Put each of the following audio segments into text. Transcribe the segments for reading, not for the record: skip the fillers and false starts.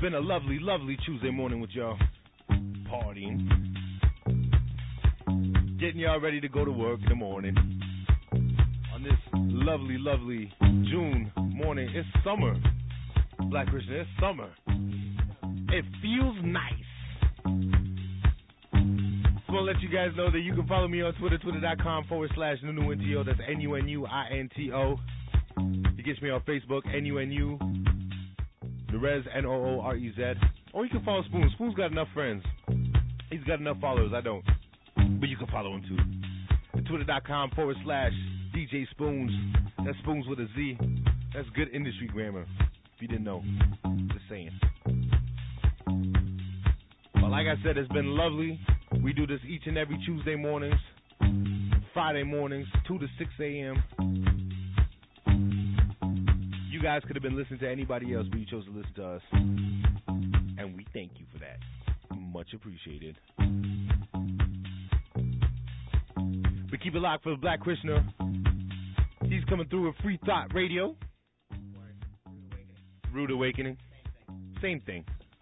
been a lovely, lovely Tuesday morning with y'all. Partying. Getting y'all ready to go to work in the morning. On this lovely, lovely June morning. It's summer. Black Christian, it's summer. It feels nice. Just want to let you guys know that you can follow me on Twitter, twitter.com/NunuNTO. That's NUNUINTO. You get me on Facebook, NUNU, Nerez, NOOREZ. Or you can follow Spoon. Spoon's got enough friends. He's got enough followers. I don't. But you can follow him too. Twitter.com/DJ Spoons. That's Spoons with a Z. That's good industry grammar. If you didn't know. Just saying. Well, like I said, it's been lovely. We do this each and every Tuesday mornings, Friday mornings, 2 to 6 a.m. You guys could have been listening to anybody else, but you chose to listen to us. And we thank you for that. Much appreciated. We keep it locked for the Black Krishna. He's coming through with Free Thought Radio. Rude Awakening. Same thing.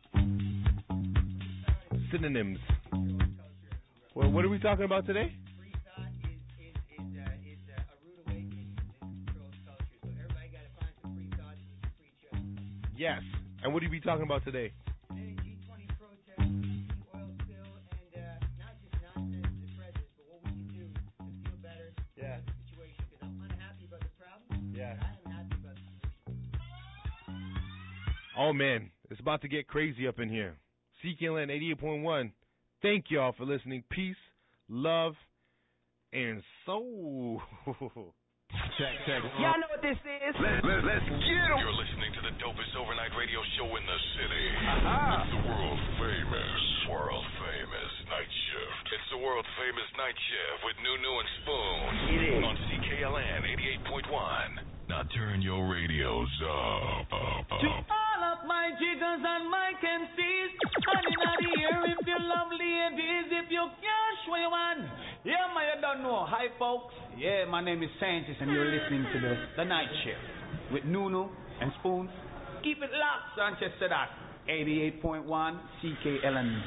Synonyms. Well, what are we talking about today? Free thought is a rude awakening in controlled culture. So everybody got to find some free thoughts and some free choice. Yes. And what are we talking about today? Today, G20 protests, the oil spill, and not just nonsense to the president, but what we can do to feel better about the situation. Because I'm unhappy about the problem, but I am happy about the solution. Oh, man. It's about to get crazy up in here. CKLN 88.1. Thank y'all for listening. Peace, love, and soul. Check. Y'all know what this is. Let's get 'em. You're listening to the dopest overnight radio show in the city. Aha. The world famous night shift. It's the world famous night shift with Nunu and Spoon. It is. On CKLN 88.1. Now turn your radios up. To all of my jiggers and my MCs, and in the ear if you're lovely and is if you cash where you want. Yeah, man, you don't know. Hi, folks. Yeah, my name is Sanchez, and you're listening to the Night Shift with Nunu and Spoons. Keep it locked, Sanchez said that. 88.1 CKLN.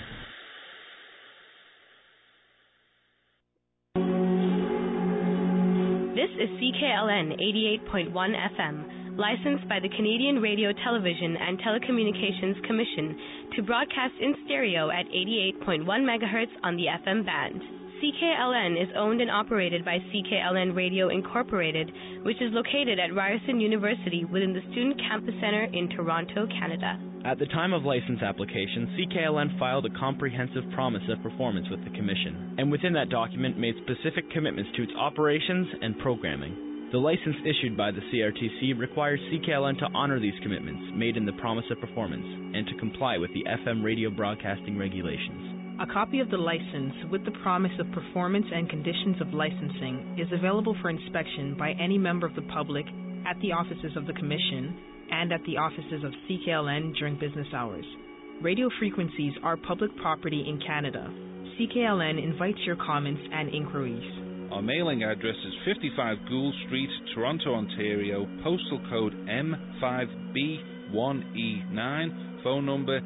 This is CKLN 88.1 FM, licensed by the Canadian Radio, Television and Telecommunications Commission to broadcast in stereo at 88.1 MHz on the FM band. CKLN is owned and operated by CKLN Radio Incorporated, which is located at Ryerson University within the Student Campus Centre in Toronto, Canada. At the time of license application, CKLN filed a comprehensive promise of performance with the Commission, and within that document made specific commitments to its operations and programming. The license issued by the CRTC requires CKLN to honor these commitments made in the promise of performance and to comply with the FM radio broadcasting regulations. A copy of the license with the promise of performance and conditions of licensing is available for inspection by any member of the public at the offices of the Commission and at the offices of CKLN during business hours. Radio frequencies are public property in Canada. CKLN invites your comments and inquiries. Our mailing address is 55 Gould Street, Toronto, Ontario, postal code M5B1E9, phone number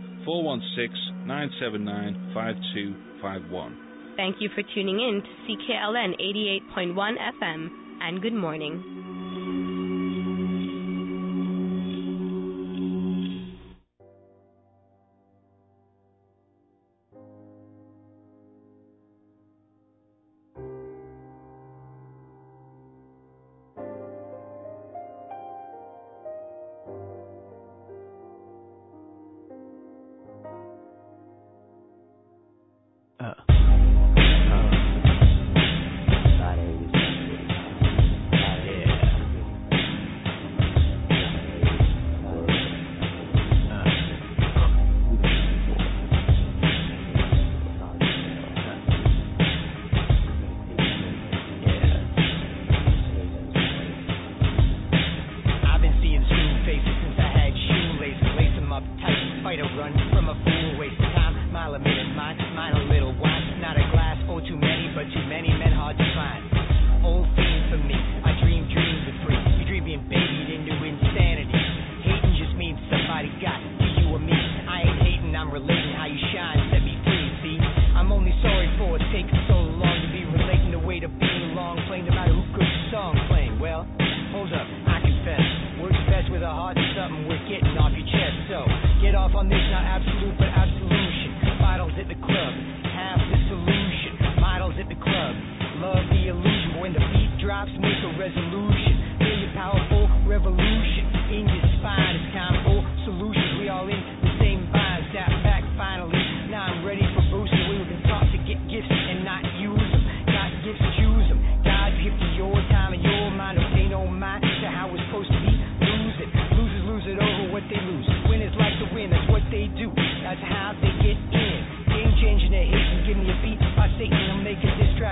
416-979-5251. Thank you for tuning in to CKLN 88.1 FM, and good morning. Yeah.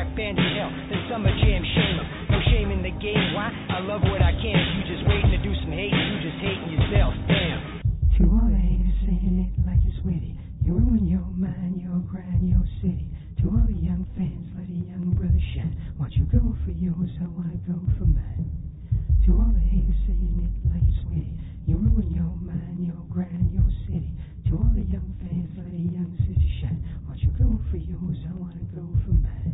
crack bands in hell, then Summer Jam shame them. No shame in the game, why? I love what I can. If you just waiting to do some hating, you just hating yourself, damn. To all the haters saying it like it's witty, you ruin your mind, your grind, your city. To all the young fans, let a young brother shine. Want you go for yours, I wanna go for mine. To all the haters saying it like it's witty, you ruin your mind, your grind, your city. To all the young fans, let a young sister shine. Want you go for yours, I wanna go for mine.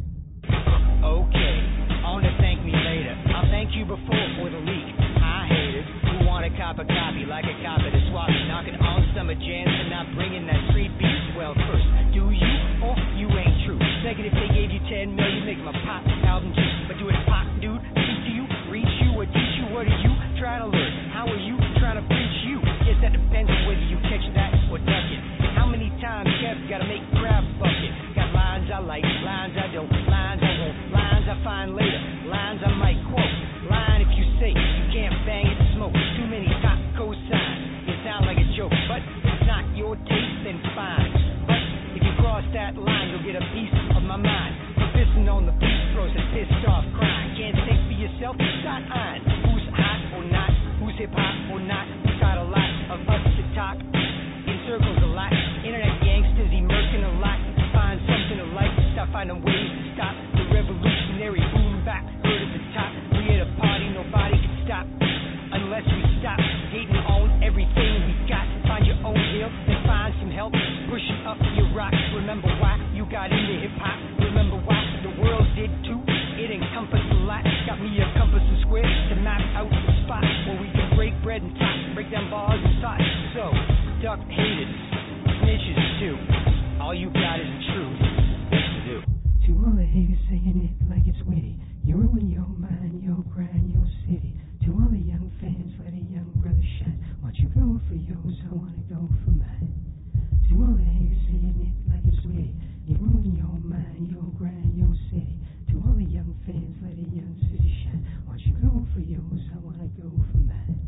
Okay, on to thank me later. I'll thank you before for the leak. Hi haters who want to cop a copy like a cop at a swap meet, knocking on Summer Jams and not bringing that street beat. Well, first, do you or you ain't true? Second, if they gave you 10 million, make them a pop album too. But do it pop, dude? Speak to you, reach you, or teach you? What are you trying to learn? How are you trying to preach you? Guess that depends on whether you catch that or duck it. How many times Kev gotta make grab bucket? Got lines I like, lines I don't, lines I won't, lines I find later, lines I might quote. Line if you say you can't bang it, smoke. Too many top cosigns. It sound like a joke, but if it's not your taste, then fine. But if you cross that line, you'll get a piece of my mind. For pissing on the beat, throws a pissed off crying. Can't think for yourself, start eyeing. Who's hot or not? Who's hip hop or not? We've got a lot of us to talk in circles a lot. Internet gangsters emerging a lot. Find something to like, stop finding ways to stop the revolutionary boom back. Heard at the top, we at a party, nobody can stop unless we stop hating on everything we got. Find your own hill and find some help pushing up your rock. Remember why you got into hip hop. Remember why the world did too. It encompassed a lot. Got me a compass and square to map out the spot where we can break bread and top, break down bars and thoughts. So duck haters, snitches too. All you got is the truth. What to do? To all the haters saying it like it's witty, you ruin your mind, your grind, your city. To all the young fans, let a young brother shine. Want you go for yours, I wanna go for mine. To all the haters saying it like it's witty, you ruin your mind, your grind, your city. To all the young fans, let a young city shine. Want you go for yours, I wanna go for mine.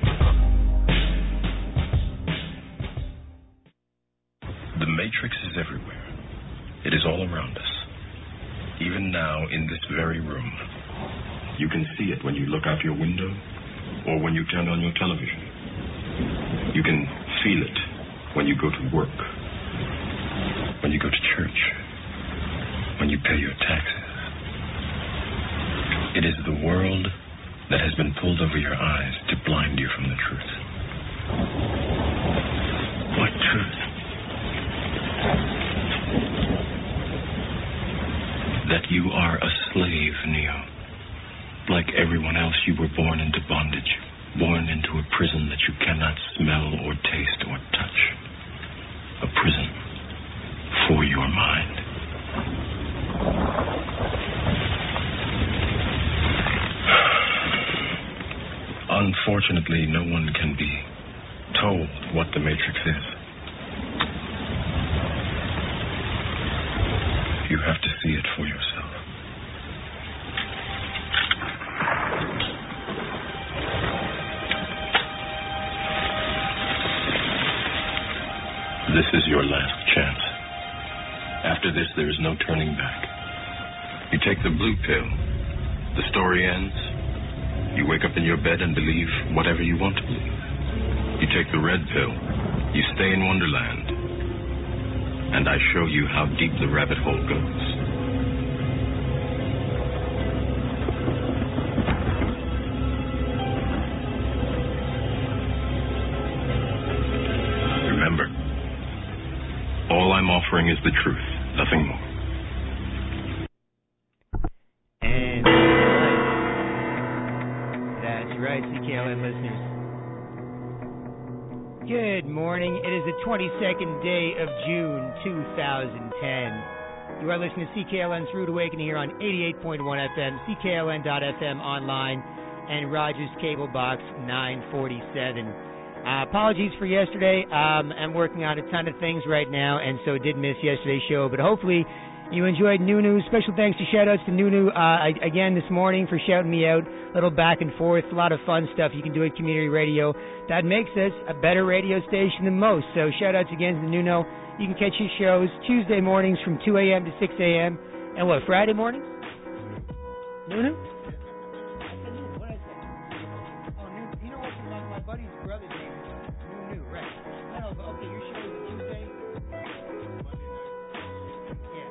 The Matrix is everywhere. It is all around us. Even now, in this very room. You can see it when you look out your window or when you turn on your television. You can feel it when you go to work, when you go to church, when you pay your taxes. It is the world that has been pulled over your eyes to blind you from the truth. What truth? That you are a slave, Neo. Like everyone else, you were born into bondage, born into a prison that you cannot smell or taste or touch. A prison for your mind. Unfortunately, no one can be told what the Matrix is. You have to see it for yourself. This is your last chance. After this, there is no turning back. You take the blue pill. The story ends. You wake up in your bed and believe whatever you want to believe. You take the red pill. You stay in Wonderland. And I show you how deep the rabbit hole goes. Remember, all I'm offering is the truth, nothing more. And that's right, CKLN listeners. Good morning. It is the 22nd day of June, 2010. You are listening to CKLN's Rude Awakening here on 88.1 FM, CKLN.FM online, and Rogers Cable Box 947. Apologies for yesterday. I'm working on a ton of things right now, and so did miss yesterday's show, but hopefully you enjoyed Nunu. Special thanks to shout-outs to Nunu again this morning for shouting me out. A little back and forth, a lot of fun stuff you can do at community radio. That makes us a better radio station than most. So shout-outs again to Nuno. You can catch his shows Tuesday mornings from 2 a.m. to 6 a.m. And Friday mornings? Nunu? I said Nunu. What did I say? Oh, Nunu. You know what? My buddy's brother's name is Nunu, right? I know, but okay, your show is Tuesday? Yeah.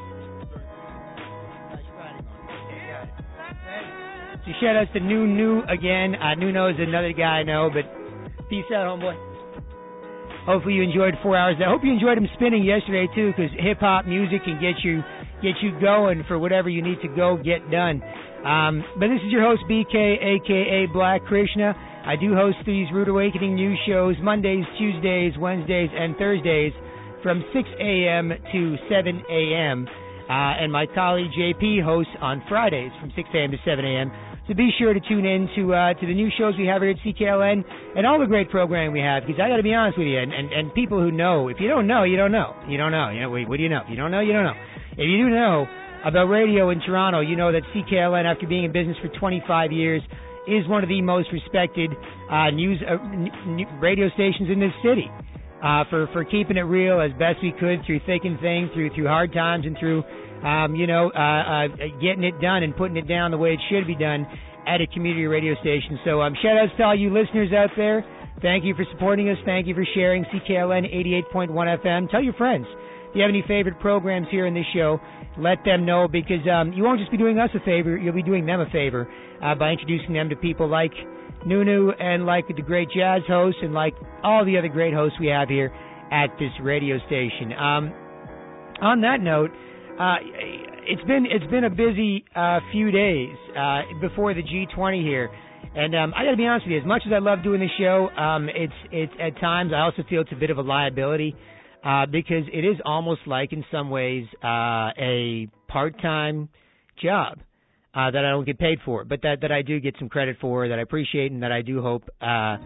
Friday morning. Okay, got it. So shout outs to Nunu again. Nuno is another guy I know, but peace out, homeboy. Hopefully you enjoyed 4 hours. I hope you enjoyed him spinning yesterday too, because hip hop music can get you going for whatever you need to go get done. But this is your host BK, aka Black Krishna. I do host these Rude Awakening news shows Mondays, Tuesdays, Wednesdays, and Thursdays from 6 a.m. to 7 a.m. And my colleague JP hosts on Fridays from 6 a.m. to 7 a.m. So be sure to tune in to the new shows we have here at CKLN and all the great programming we have, because I got to be honest with you, and people who know, if you don't know, you don't know. You don't know. You know, what do you know? If you don't know, you don't know. If you do know about radio in Toronto, you know that CKLN, after being in business for 25 years, is one of the most respected news radio stations in this city for keeping it real as best we could through thick and thin, through hard times, and through getting it done and putting it down the way it should be done at a community radio station. So shout outs to all you listeners out there. Thank you for supporting us. Thank you for sharing CKLN 88.1 FM. Tell your friends. If you have any favorite programs here in this show, let them know, because you won't just be doing us a favor, you'll be doing them a favor by introducing them to people like Nunu and like the great jazz hosts and like all the other great hosts we have here at this radio station. On that note, it's been a busy few days before the G20 here, and I got to be honest with you. As much as I love doing the show, it's at times I also feel it's a bit of a liability because it is almost like, in some ways, a part-time job that I don't get paid for, but that I do get some credit for, that I appreciate, and that I do hope has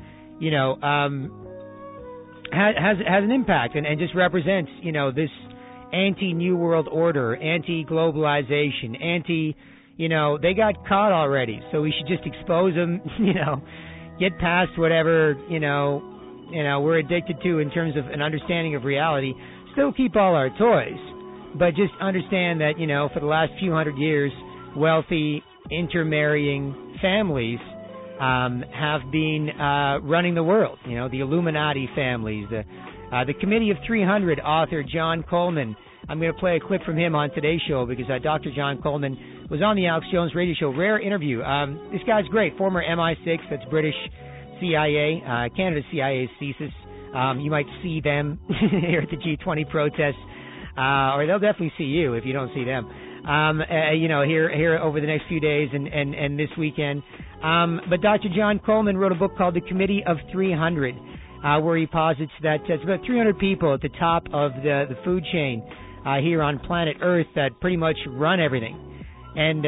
an impact and just represents this anti-New World Order, anti-globalization, they got caught already, so we should just expose them, get past whatever, we're addicted to in terms of an understanding of reality, still keep all our toys, but just understand that, for the last few hundred years, wealthy, intermarrying families have been running the world, the Illuminati families, the Committee of 300 author John Coleman. I'm going to play a clip from him on today's show because Dr. John Coleman was on the Alex Jones radio show. Rare interview. This guy's great. Former MI6, that's British CIA, Canada's CIA's CSIS. You might see them here at the G20 protests, or they'll definitely see you if you don't see them. Here over the next few days and this weekend. But Dr. John Coleman wrote a book called The Committee of 300. Where he posits that it's about 300 people at the top of the food chain here on planet Earth that pretty much run everything. And,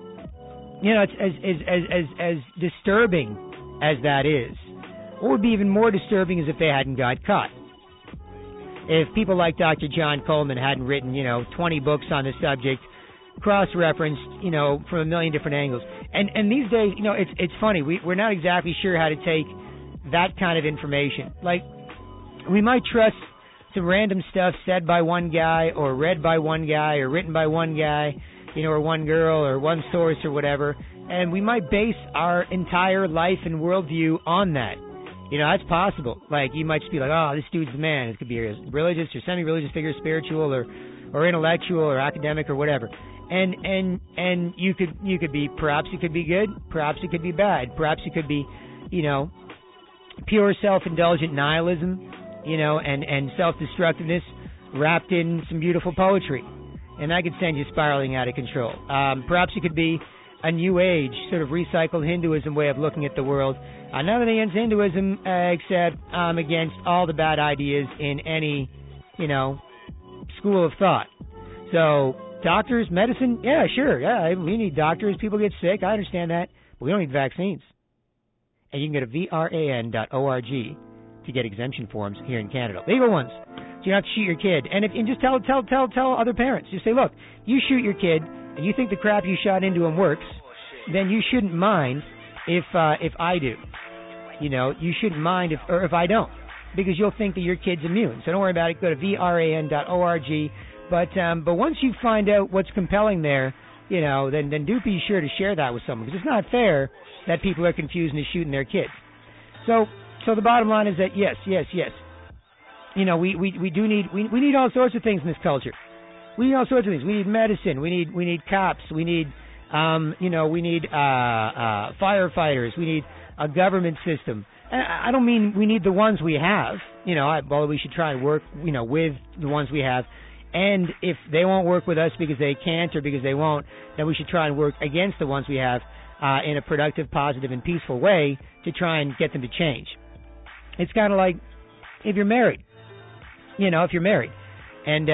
it's as disturbing as that is, what would be even more disturbing is if they hadn't got caught. If people like Dr. John Coleman hadn't written, 20 books on the subject, cross-referenced, from a million different angles. And these days, it's funny. We're not exactly sure how to take that kind of information. Like, we might trust some random stuff said by one guy or read by one guy or written by one guy, or one girl or one source or whatever, and we might base our entire life and worldview on that. That's possible. Like, you might just be like, oh, this dude's the man. It could be a religious or semi-religious figure, spiritual or intellectual or academic or whatever. And you could be, perhaps it could be good, perhaps it could be bad, perhaps it could be, pure self-indulgent nihilism, and self-destructiveness wrapped in some beautiful poetry. And that could send you spiraling out of control. Perhaps it could be a new age, sort of recycled Hinduism way of looking at the world. None against Hinduism, except against all the bad ideas in any, school of thought. So, doctors, medicine, yeah, sure, yeah, we need doctors. People get sick, I understand that. But we don't need vaccines. And you can go to VRAN.org to get exemption forms here in Canada. Legal ones. So you don't have to shoot your kid. And just tell other parents. Just say, look, you shoot your kid and you think the crap you shot into him works, then you shouldn't mind if I do. You shouldn't mind if I don't, because you'll think that your kid's immune. So don't worry about it. Go to VRAN.org. But once you find out what's compelling there, then do be sure to share that with someone, because it's not fair that people are confused and are shooting their kids. So the bottom line is that yes. We need all sorts of things in this culture. We need all sorts of things. We need medicine. We need cops. We need firefighters. We need a government system. I don't mean we need the ones we have. Well, we should try and work, with the ones we have. And if they won't work with us because they can't or because they won't, then we should try and work against the ones we have in a productive, positive, and peaceful way to try and get them to change. It's kind of like if you're married. If you're married, and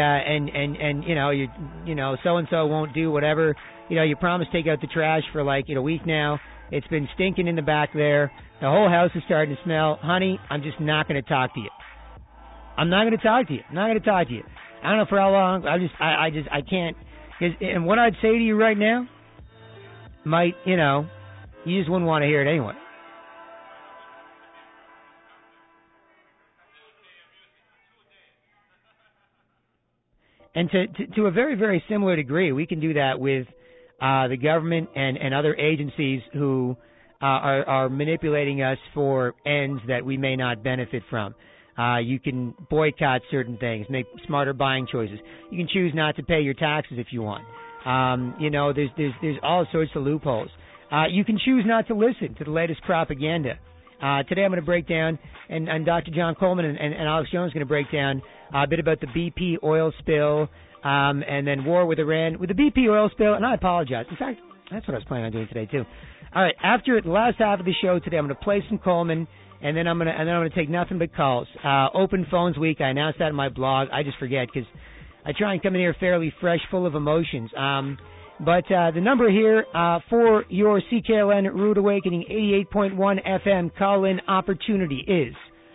so and so won't do whatever. You promised to take out the trash for a week now. It's been stinking in the back there. The whole house is starting to smell. Honey, I'm just not going to talk to you. I'm not going to talk to you. I don't know for how long. I can't. And what I'd say to you right now might, you just wouldn't want to hear it anyway. And to a very, very similar degree, we can do that with the government and other agencies who are manipulating us for ends that we may not benefit from. You can boycott certain things, make smarter buying choices. You can choose not to pay your taxes if you want. There's all sorts of loopholes. You can choose not to listen to the latest propaganda. Today I'm going to break down, and Dr. John Coleman and Alex Jones are going to break down a bit about the BP oil spill, and then war with Iran. With the BP oil spill, and I apologize. In fact, that's what I was planning on doing today too. All right, after the last half of the show today, I'm going to play some Coleman, and then I'm going to take nothing but calls. Open Phones Week. I announced that in my blog. I just forget because I try and come in here fairly fresh, full of emotions. But the number here for your CKLN Rude Awakening 88.1 FM call-in opportunity is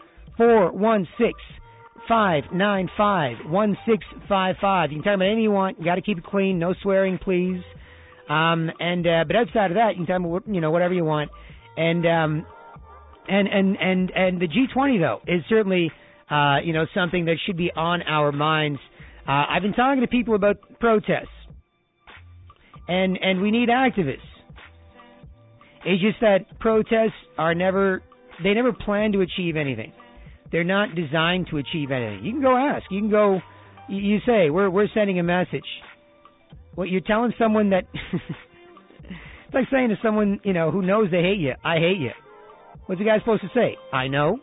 416-595-1655. You can talk about anything you want. You got to keep it clean. No swearing, please. But outside of that, you can talk about whatever you want. And the G20 though is certainly something that should be on our minds. I've been talking to people about protests. And we need activists. It's just that protests never plan to achieve anything. They're not designed to achieve anything. You can go ask. You can go, you say, we're sending a message. Well, you're telling someone that, it's like saying to someone, who knows they hate you, I hate you. What's the guy supposed to say? I know.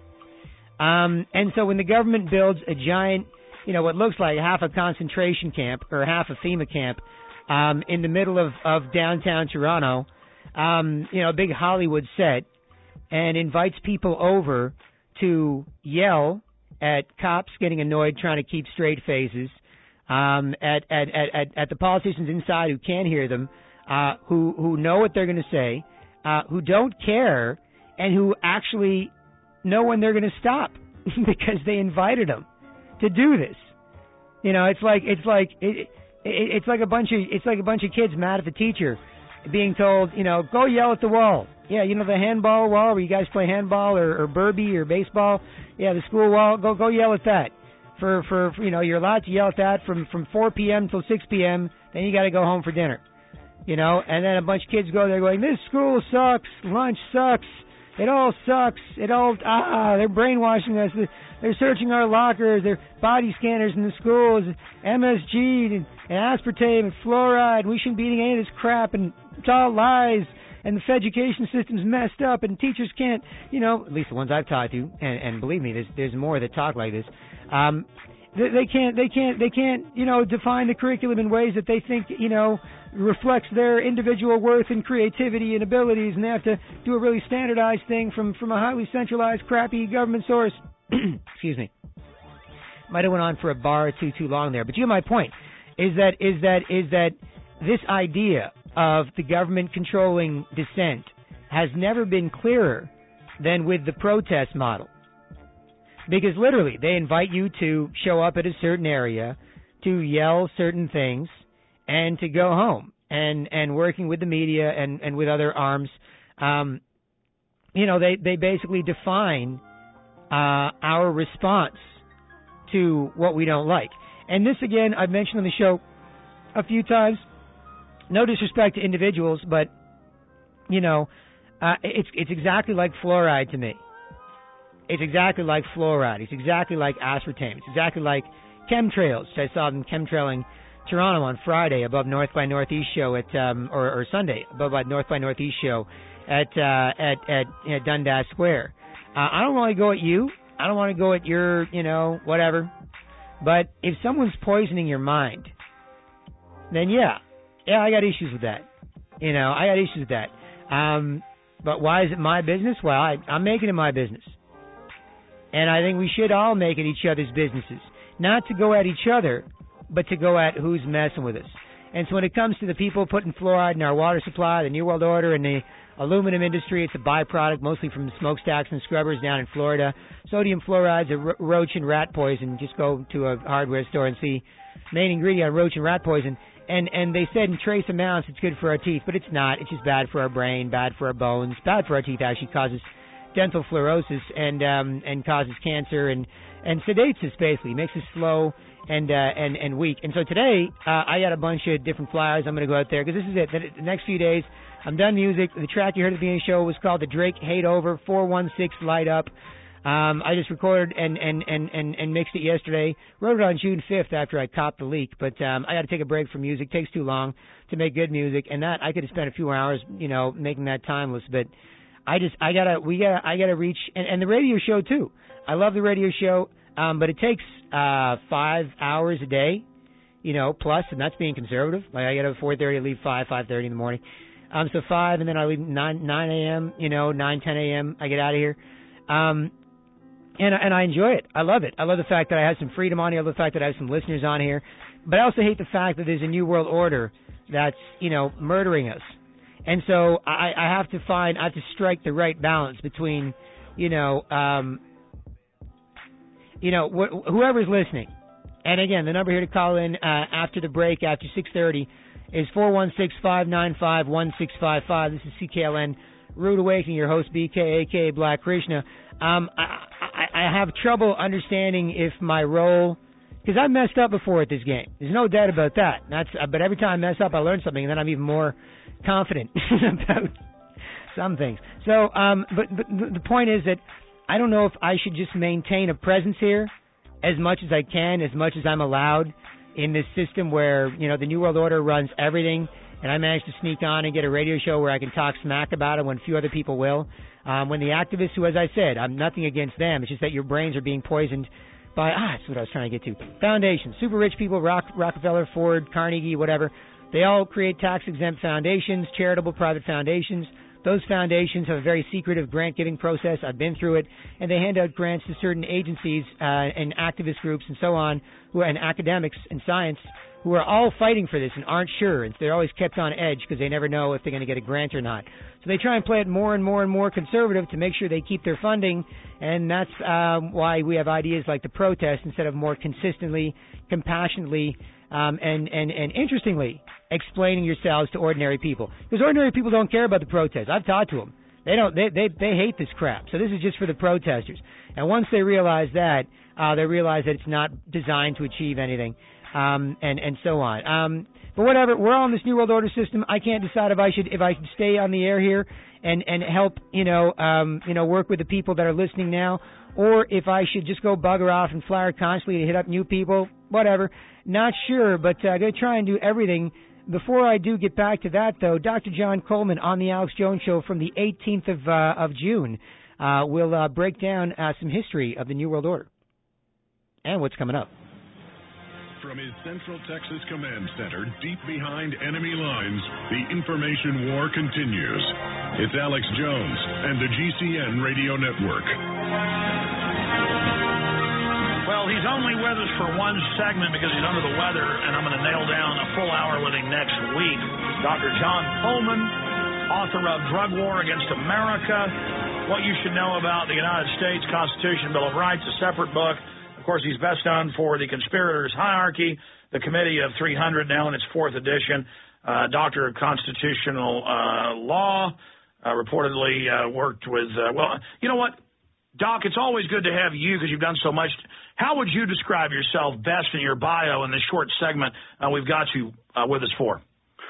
And so when the government builds a giant, what looks like half a concentration camp or half a FEMA camp, in the middle of downtown Toronto, a big Hollywood set, and invites people over to yell at cops getting annoyed trying to keep straight faces, at the politicians inside who can't hear them, who know what they're going to say, who don't care, and who actually know when they're going to stop because they invited them to do this. It's like a bunch of kids mad at the teacher, being told, go yell at the wall. Yeah, the handball wall where you guys play handball or Burby or baseball. Yeah, the school wall. Go yell at that. For you're allowed to yell at that from 4 p.m. till 6 p.m. Then you got to go home for dinner. And then a bunch of kids go there going, this school sucks. Lunch sucks. It all sucks. They're brainwashing us. They're searching our lockers. They're body scanners in the schools. MSG and aspartame and fluoride. We shouldn't be eating any of this crap. And it's all lies. And the education system's messed up. And teachers can't, at least the ones I've talked to, and believe me, there's more that talk like this. They can't, define the curriculum in ways that they think, reflects their individual worth and creativity and abilities, and they have to do a really standardized thing from a highly centralized, crappy government source. Excuse me. Might have went on for a bar or too long there, but my point is that this idea of the government controlling dissent has never been clearer than with the protest model. Because literally, they invite you to show up at a certain area, to yell certain things, and to go home. And working with the media and with other arms, they basically define our response to what we don't like. And this, again, I've mentioned on the show a few times. no disrespect to individuals, but, you know, it's exactly like fluoride to me. It's exactly like fluoride. It's exactly like aspartame. It's exactly like chemtrails. I saw them chemtrailing Toronto on Friday above North by Northeast show at or Sunday above by North by Northeast show at Dundas Square. I don't want to go at you. I don't want to go at your, you know, whatever. But if someone's poisoning your mind, then yeah, I got issues with that. You know, I got issues with that. But why is it my business? Well, I'm making it my business. And I think we should all make it each other's businesses. Not to go at each other, but to go at who's messing with us. And so when it comes to the people putting fluoride in our water supply, the New World Order, and the aluminum industry, it's a byproduct mostly from the smokestacks and scrubbers down in Florida. Sodium fluoride's a roach and rat poison. Just go to a hardware store and see main ingredient on roach and rat poison. And they said in trace amounts it's good for our teeth, but it's not. It's just bad for our brain, bad for our bones, bad for our teeth. Actually causes dental fluorosis and causes cancer and sedates us basically, makes us slow and weak. And so today I got a bunch of different flyers. I'm going to go out there because this is it. The next few days I'm done music. The track you heard at the beginning of the show was called The Drake Hate Over 416 Light Up. I just recorded and mixed it yesterday. Wrote it on June 5th after I copped the leak, but I got to take a break from music. It takes too long to make good music, and that I could have spent a few hours, you know, making that timeless. But I gotta reach and the radio show too. I love the radio show, but it takes 5 hours a day, you know, plus, and that's being conservative. Like I get up at 4:30, I leave 5:30 in the morning. So 5, and then I leave 9 a.m. You know, 9, 10 a.m. I get out of here. And I enjoy it. I love it. I love the fact that I have some freedom on here. I love the fact that I have some listeners on here. But I also hate the fact that there's a new world order that's, you know, murdering us. And so I have to strike the right balance between, whoever's listening. And again, the number here to call in after the break, after 6:30, is 416-595-1655. This is CKLN Rude Awakening, your host BK, a.k.a. Black Krishna. I have trouble understanding if my role, because I've messed up before at this game. There's no doubt about that. But every time I mess up, I learn something, and then I'm even more confident about some things. So, but the point is that I don't know if I should just maintain a presence here as much as I can, as much as I'm allowed in this system where, you know, the New World Order runs everything, and I managed to sneak on and get a radio show where I can talk smack about it when few other people will. When the activists who, as I said, I'm nothing against them, it's just that your brains are being poisoned by, that's what I was trying to get to. Foundations, super rich people, Rockefeller, Ford, Carnegie, whatever. They all create tax-exempt foundations, charitable private foundations. Those foundations have a very secretive grant-giving process. I've been through it. And they hand out grants to certain agencies and activist groups and so on, and academics and science, who are all fighting for this and aren't sure. And they're always kept on edge because they never know if they're going to get a grant or not. So they try and play it more and more and more conservative to make sure they keep their funding. And that's why we have ideas like the protest instead of more consistently, compassionately, and interestingly explaining yourselves to ordinary people. Because ordinary people don't care about the protest. I've talked to them. They don't. They hate this crap. So this is just for the protesters. And once they realize that, they realize that it's not designed to achieve anything. And so on. But whatever, we're all in this New World Order system. I can't decide if I should stay on the air here and help, work with the people that are listening now, or if I should just go bugger off and flyer constantly to hit up new people, whatever. Not sure, but I'm going to try and do everything. Before I do get back to that, though, Dr. John Coleman on the Alex Jones Show from the 18th of June will break down some history of the New World Order and what's coming up. From his Central Texas Command Center, deep behind enemy lines, the information war continues. It's Alex Jones and the GCN Radio Network. Well, he's only with us for one segment because he's under the weather, and I'm going to nail down a full hour with him next week. Dr. John Coleman, author of Drug War Against America, What You Should Know About the United States Constitution, Bill of Rights, a separate book. Of course, he's best known for The Conspirators' Hierarchy, the Committee of 300, now in its fourth edition, Doctor of Constitutional Law, reportedly worked with, you know what, Doc, it's always good to have you because you've done so much. How would you describe yourself best in your bio in this short segment we've got you with us for?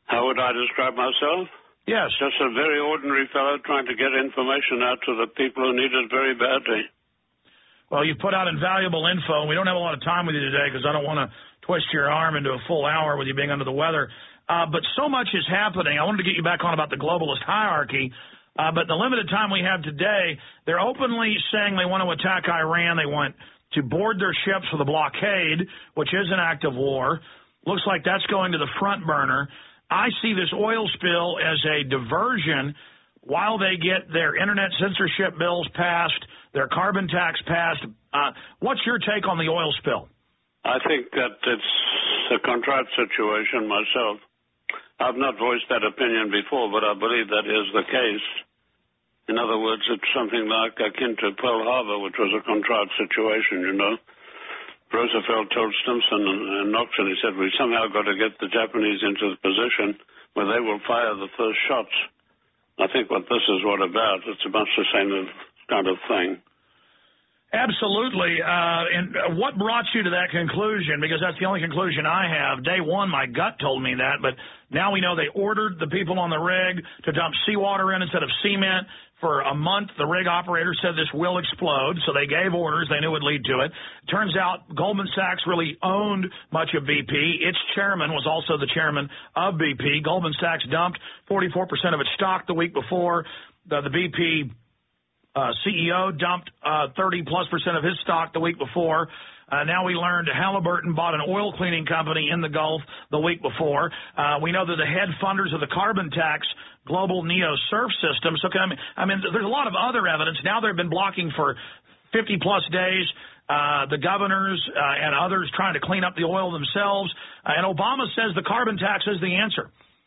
How would I describe myself? Yes. Just a very ordinary fellow trying to get information out to the people who need it very badly. Well, you've put out invaluable info, and we don't have a lot of time with you today because I don't want to twist your arm into a full hour with you being under the weather. But so much is happening. I wanted to get you back on about the globalist hierarchy. But the limited time we have today, they're openly saying they want to attack Iran. They want to board their ships with a blockade, which is an act of war. Looks like that's going to the front burner. I see this oil spill as a diversion while they get their internet censorship bills passed, their carbon tax passed. What's your take on the oil spill? I think that it's a contrived situation myself. I've not voiced that opinion before, but I believe that is the case. In other words, it's something like akin to Pearl Harbor, which was a contrived situation, you know. Roosevelt told Stimson and Knox, and he said, we somehow got to get the Japanese into the position where they will fire the first shots. I think what this is what about. It's much the same kind of thing. Absolutely. And what brought you to that conclusion? Because that's the only conclusion I have. Day one, my gut told me that, but now we know they ordered the people on the rig to dump seawater in instead of cement. For a month, the rig operator said this will explode, so they gave orders. They knew it would lead to it. Turns out Goldman Sachs really owned much of BP. Its chairman was also the chairman of BP. Goldman Sachs dumped 44% of its stock the week before. The BP CEO dumped 30+% of his stock the week before. Now we learned Halliburton bought an oil cleaning company in the Gulf the week before. We know that the head funders of the carbon tax, Global Neo Surf System. So, I mean, there's a lot of other evidence. Now they've been blocking for 50-plus days. The governors and others trying to clean up the oil themselves. And Obama says the carbon tax is the answer.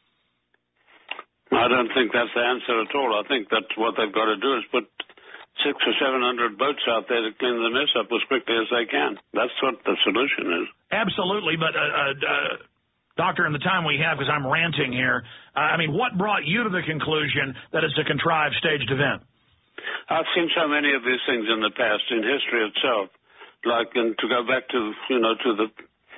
I don't think that's the answer at all. I think that what they've got to do is put 600 or 700 boats out there to clean the mess up as quickly as they can. That's what the solution is. Absolutely, but Doctor, in the time we have, because I'm ranting here, I mean, what brought you to the conclusion that it's a contrived, staged event? I've seen so many of these things in the past, in history itself. Like, and to go back to, you know, to the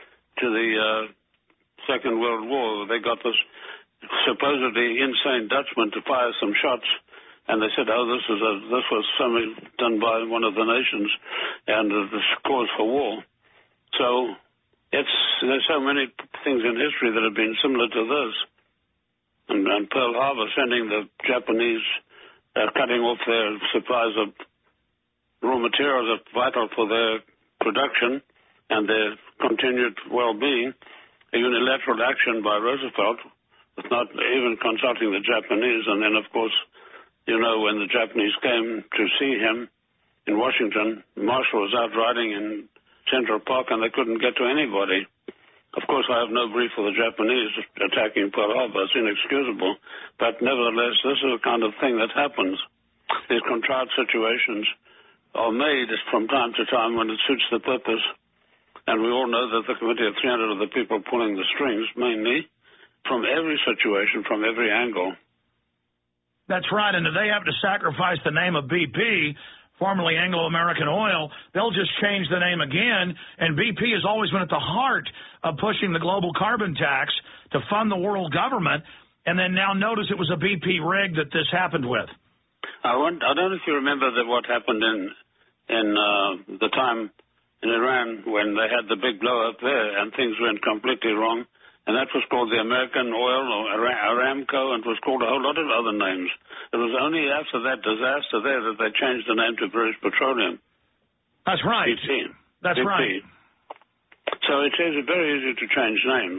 Second World War, they got this supposedly insane Dutchman to fire some shots, and they said, oh, this was something done by one of the nations, and this cause for war. So there's so many things in history that have been similar to this. And Pearl Harbor sending the Japanese, cutting off their supplies of raw materials that are vital for their production and their continued well-being, a unilateral action by Roosevelt, with not even consulting the Japanese. And then, of course, you know, when the Japanese came to see him in Washington, Marshall was out riding in Central Park, and they couldn't get to anybody. Of course, I have no brief for the Japanese attacking Pearl Harbor. It's inexcusable. But nevertheless, this is the kind of thing that happens. These contrived situations are made from time to time when it suits the purpose. And we all know that the Committee of 300 are the people pulling the strings, mainly, from every situation, from every angle. That's right, and if they have to sacrifice the name of BP, formerly Anglo-American Oil, they'll just change the name again, and BP has always been at the heart of pushing the global carbon tax to fund the world government, and then now notice it was a BP rig that this happened with. I don't know if you remember what happened in the time in Iran when they had the big blow-up there and things went completely wrong, and that was called the American Oil or Aramco, and it was called a whole lot of other names. It was only after that disaster there that they changed the name to British Petroleum. That's right. BP. That's BP. right. So it is very easy to change names.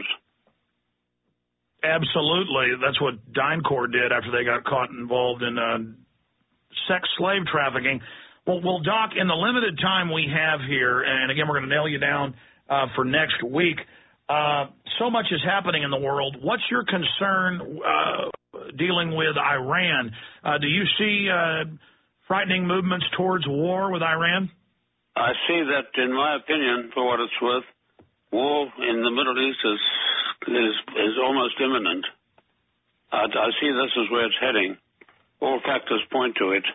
Absolutely. That's what DynCorp did after they got caught involved in sex slave trafficking. Well, Doc, in the limited time we have here, and again, we're going to nail you down for next week, so much is happening in the world. What's your concern dealing with Iran? Do you see frightening movements towards war with Iran? I see that, in my opinion, for what it's worth, war in the Middle East is almost imminent. I see this is where it's heading. All factors point to it.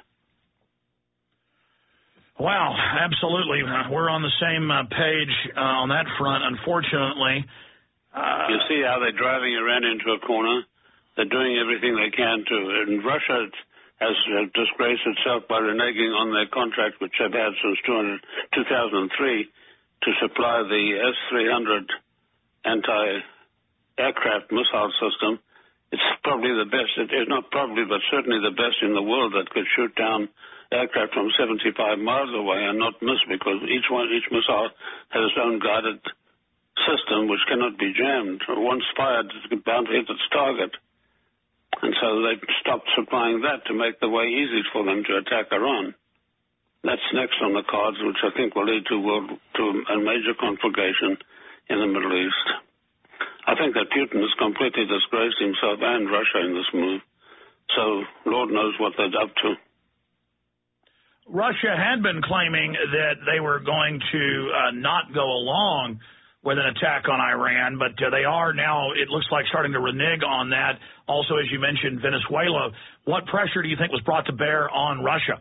Wow, absolutely. We're on the same page on that front, unfortunately. You see how they're driving Iran into a corner. They're doing everything they can to. And Russia has disgraced itself by reneging on their contract, which they've had since 2003, to supply the S-300 anti-aircraft missile system. It's probably the best. It is not probably, but certainly the best in the world that could shoot down aircraft from 75 miles away and not miss, because each missile has its own guided system which cannot be jammed. Once fired, it's bound to hit its target. And so they stopped supplying that to make the way easy for them to attack Iran. That's next on the cards, which I think will lead to a major conflagration in the Middle East. I think that Putin has completely disgraced himself and Russia in this move. So Lord knows what they're up to. Russia had been claiming that they were going to not go along with an attack on Iran, but they are now, it looks like, starting to renege on that. Also, as you mentioned, Venezuela. What pressure do you think was brought to bear on Russia?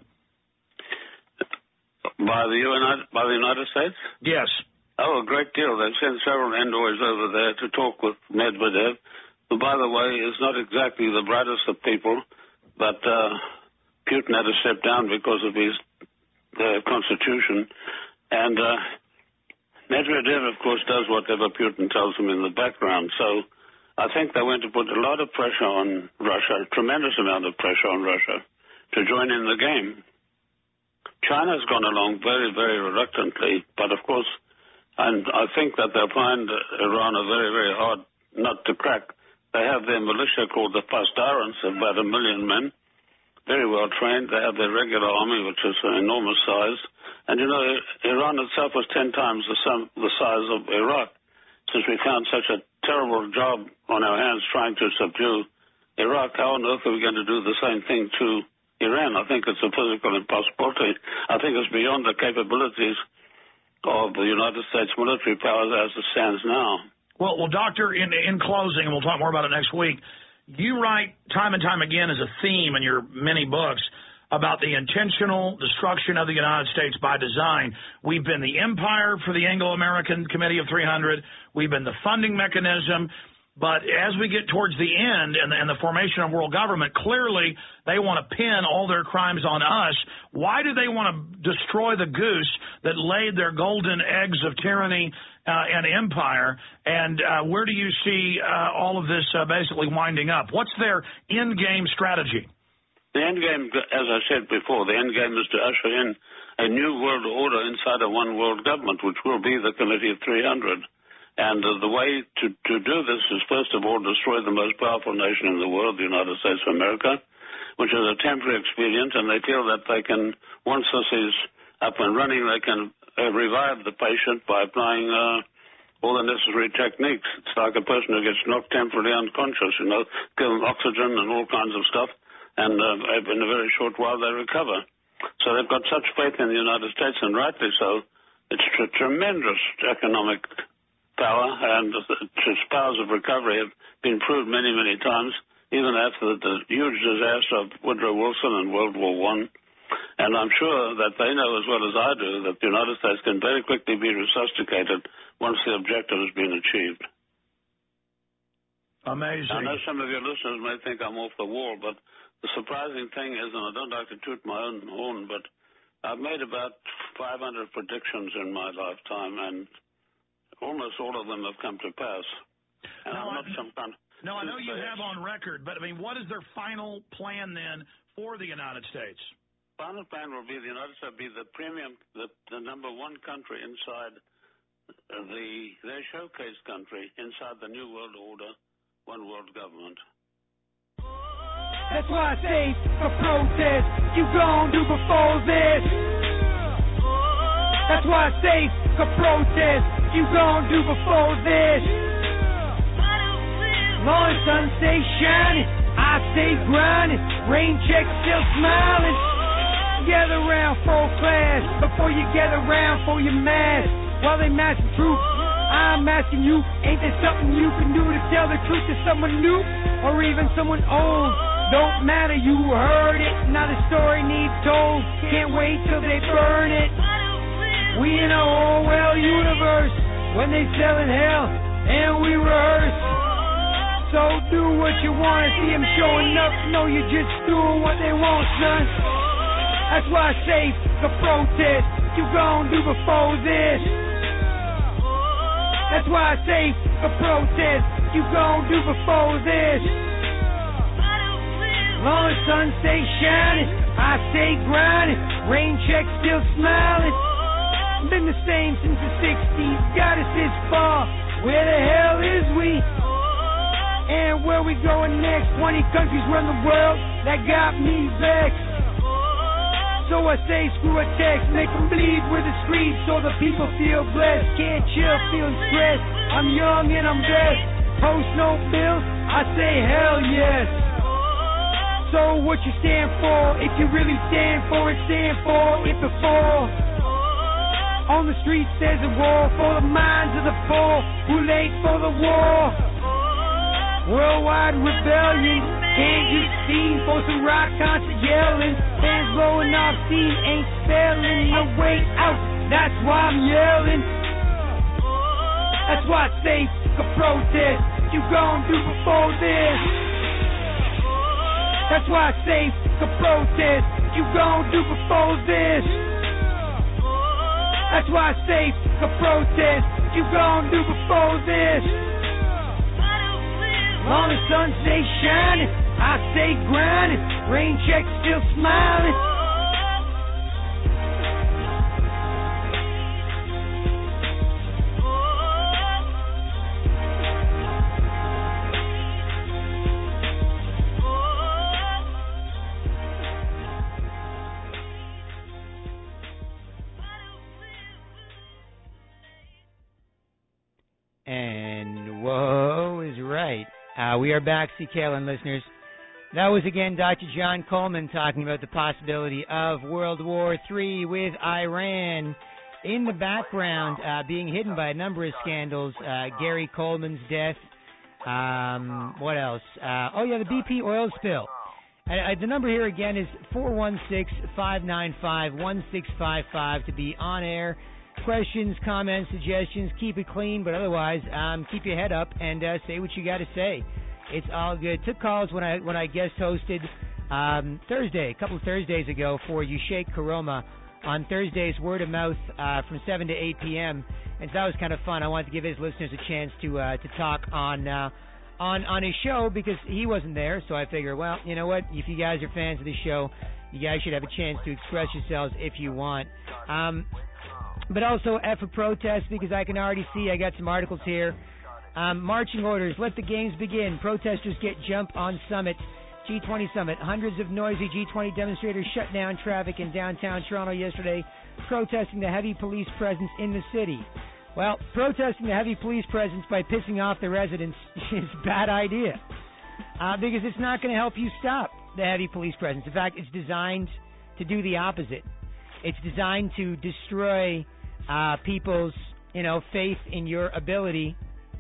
By the United States? Yes. Oh, a great deal. They've sent several envoys over there to talk with Medvedev, who, by the way, is not exactly the brightest of people, but Putin had to step down because of his constitution. And Medvedev, of course, does whatever Putin tells him in the background. So I think they went to put a lot of pressure on Russia, a tremendous amount of pressure on Russia, to join in the game. China's gone along very, very reluctantly, but of course, and I think that they'll find Iran a very, very hard nut to crack. They have their militia called the Pasdarans, about 1 million men, very well trained. They have their regular army, which is an enormous size. And you know, Iran itself was 10 times the size of Iraq. Since we found such a terrible job on our hands trying to subdue Iraq, how on earth are we going to do the same thing to Iran? I think it's a physical impossibility. I think it's beyond the capabilities of the United States military powers as it stands now. Well, Doctor, in closing, and we'll talk more about it next week, you write time and time again as a theme in your many books about the intentional destruction of the United States by design. We've been the empire for the Anglo-American Committee of 300. We've been the funding mechanism. But as we get towards the end and the formation of world government, clearly they want to pin all their crimes on us. Why do they want to destroy the goose that laid their golden eggs of tyranny and empire? And where do you see all of this basically winding up? What's their end game strategy? The end game, as I said before, the end game is to usher in a new world order inside of one world government, which will be the Committee of 300. And the way to do this is, first of all, destroy the most powerful nation in the world, the United States of America, which is a temporary expedient, and they feel that they can, once this is up and running, they can revive the patient by applying all the necessary techniques. It's like a person who gets knocked temporarily unconscious, you know, give them oxygen and all kinds of stuff, and in a very short while they recover. So they've got such faith in the United States, and rightly so. It's a tremendous economic power, and its powers of recovery have been proved many, many times, even after the huge disaster of Woodrow Wilson and World War I. And I'm sure that they know as well as I do that the United States can very quickly be resuscitated once the objective has been achieved. Amazing. I know some of your listeners may think I'm off the wall, but the surprising thing is, and I don't like to toot my own horn, but I've made about 500 predictions in my lifetime, and almost all of them have come to pass. And I'm not some kind of... No, I know you have on record, but I mean, what is their final plan then for the United States? Final plan will be the United States be the premium, the number one country inside their showcase country inside the New World Order, one world government. That's why I say a protest you gon' do before this. That's why I say a protest you gon' do before this. Morning sun stay shining, I stay grinding, rain check still smiling. Gather round for class before you gather round for your mask. While they mask the truth, I'm asking you, ain't there something you can do to tell the truth to someone new or even someone old? Don't matter, you heard it, now the story needs told. Can't wait till they burn it. We in a whole well universe when they selling hell. and we rehearse. So do what you want. See them showing up, know you're just doing what they want, son. That's why I say the protest you gon' do before this. That's why I say the protest you gon' do before this. Long as sun stay shining, I stay grinding. Rain check still smiling. Been the same since the 60s, got us this far. Where the hell is we? And where we going next? 20 countries run the world, that got me vexed. So I say screw a text, make them bleed with the streets so the people feel blessed. Can't chill, feeling stressed. I'm young and I'm best. Post no bills, I say hell yes. So what you stand for? If you really stand for it, stand for it before. On the streets there's a war for the minds of the poor who late for the war. Worldwide rebellion, can't get seen for some rock concert yelling. Fans blowing off steam, ain't spelling no way out. That's why I'm yelling. That's why I say the protest you gon' do before this. That's why I say the protest you gon' do before this. That's why I say the protest you gon' do before this. Long as sun stay shining, I stay grinding. Rain check still smiling. And whoa is right. We are back, CKLN listeners. That was again Dr. John Coleman talking about the possibility of World War III with Iran. In the background, being hidden by a number of scandals, Gary Coleman's death. What else? The BP oil spill. The number here again is 416-595-1655 to be on air. Questions, comments, suggestions, keep it clean, but otherwise, keep your head up and say what you got to say. It's all good. Took calls when I guest hosted Thursday, a couple of Thursdays ago for Yusheik Karoma on Thursday's Word of Mouth from 7 to 8 p.m. And so that was kind of fun. I wanted to give his listeners a chance to talk on his show because he wasn't there. So I figure, well, you know what? If you guys are fans of the show, you guys should have a chance to express yourselves if you want. But also F for protest because I can already see, I got some articles here. Marching orders, let the games begin. Protesters get jump on summit. G20 summit. Hundreds of noisy G20 demonstrators shut down traffic in downtown Toronto yesterday, protesting the heavy police presence in the city. Well, protesting the heavy police presence by pissing off the residents is a bad idea because it's not going to help you stop the heavy police presence. In fact, it's designed to do the opposite. It's designed to destroy people's, faith in your ability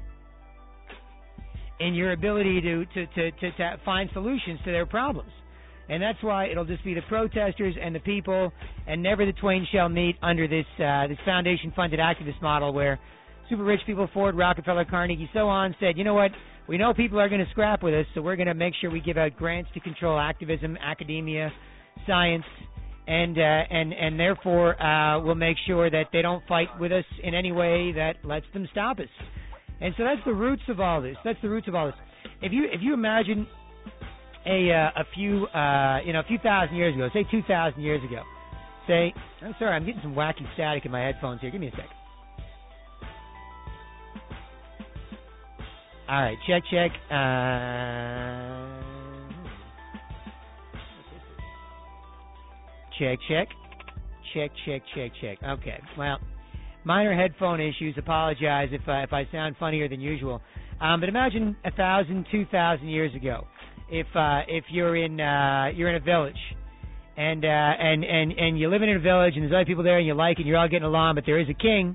to find solutions to their problems. And that's why it'll just be the protesters and the people, and never the twain shall meet under this foundation-funded activist model where super rich people, Ford, Rockefeller, Carnegie, so on, said, you know what, we know people are going to scrap with us, so we're going to make sure we give out grants to control activism, academia, science, and therefore we'll make sure that they don't fight with us in any way that lets them stop us. And so that's the roots of all this. If you imagine a few thousand years ago, say 2,000 years ago, I'm sorry, I'm getting some wacky static in my headphones here. Give me a sec. All right, check. Check. Okay, well, minor headphone issues. Apologize if I sound funnier than usual. But imagine 1,000, 2,000 years ago, if you're in a village, and you live in a village, and there's other people there, and you like it, you're all getting along, but there is a king.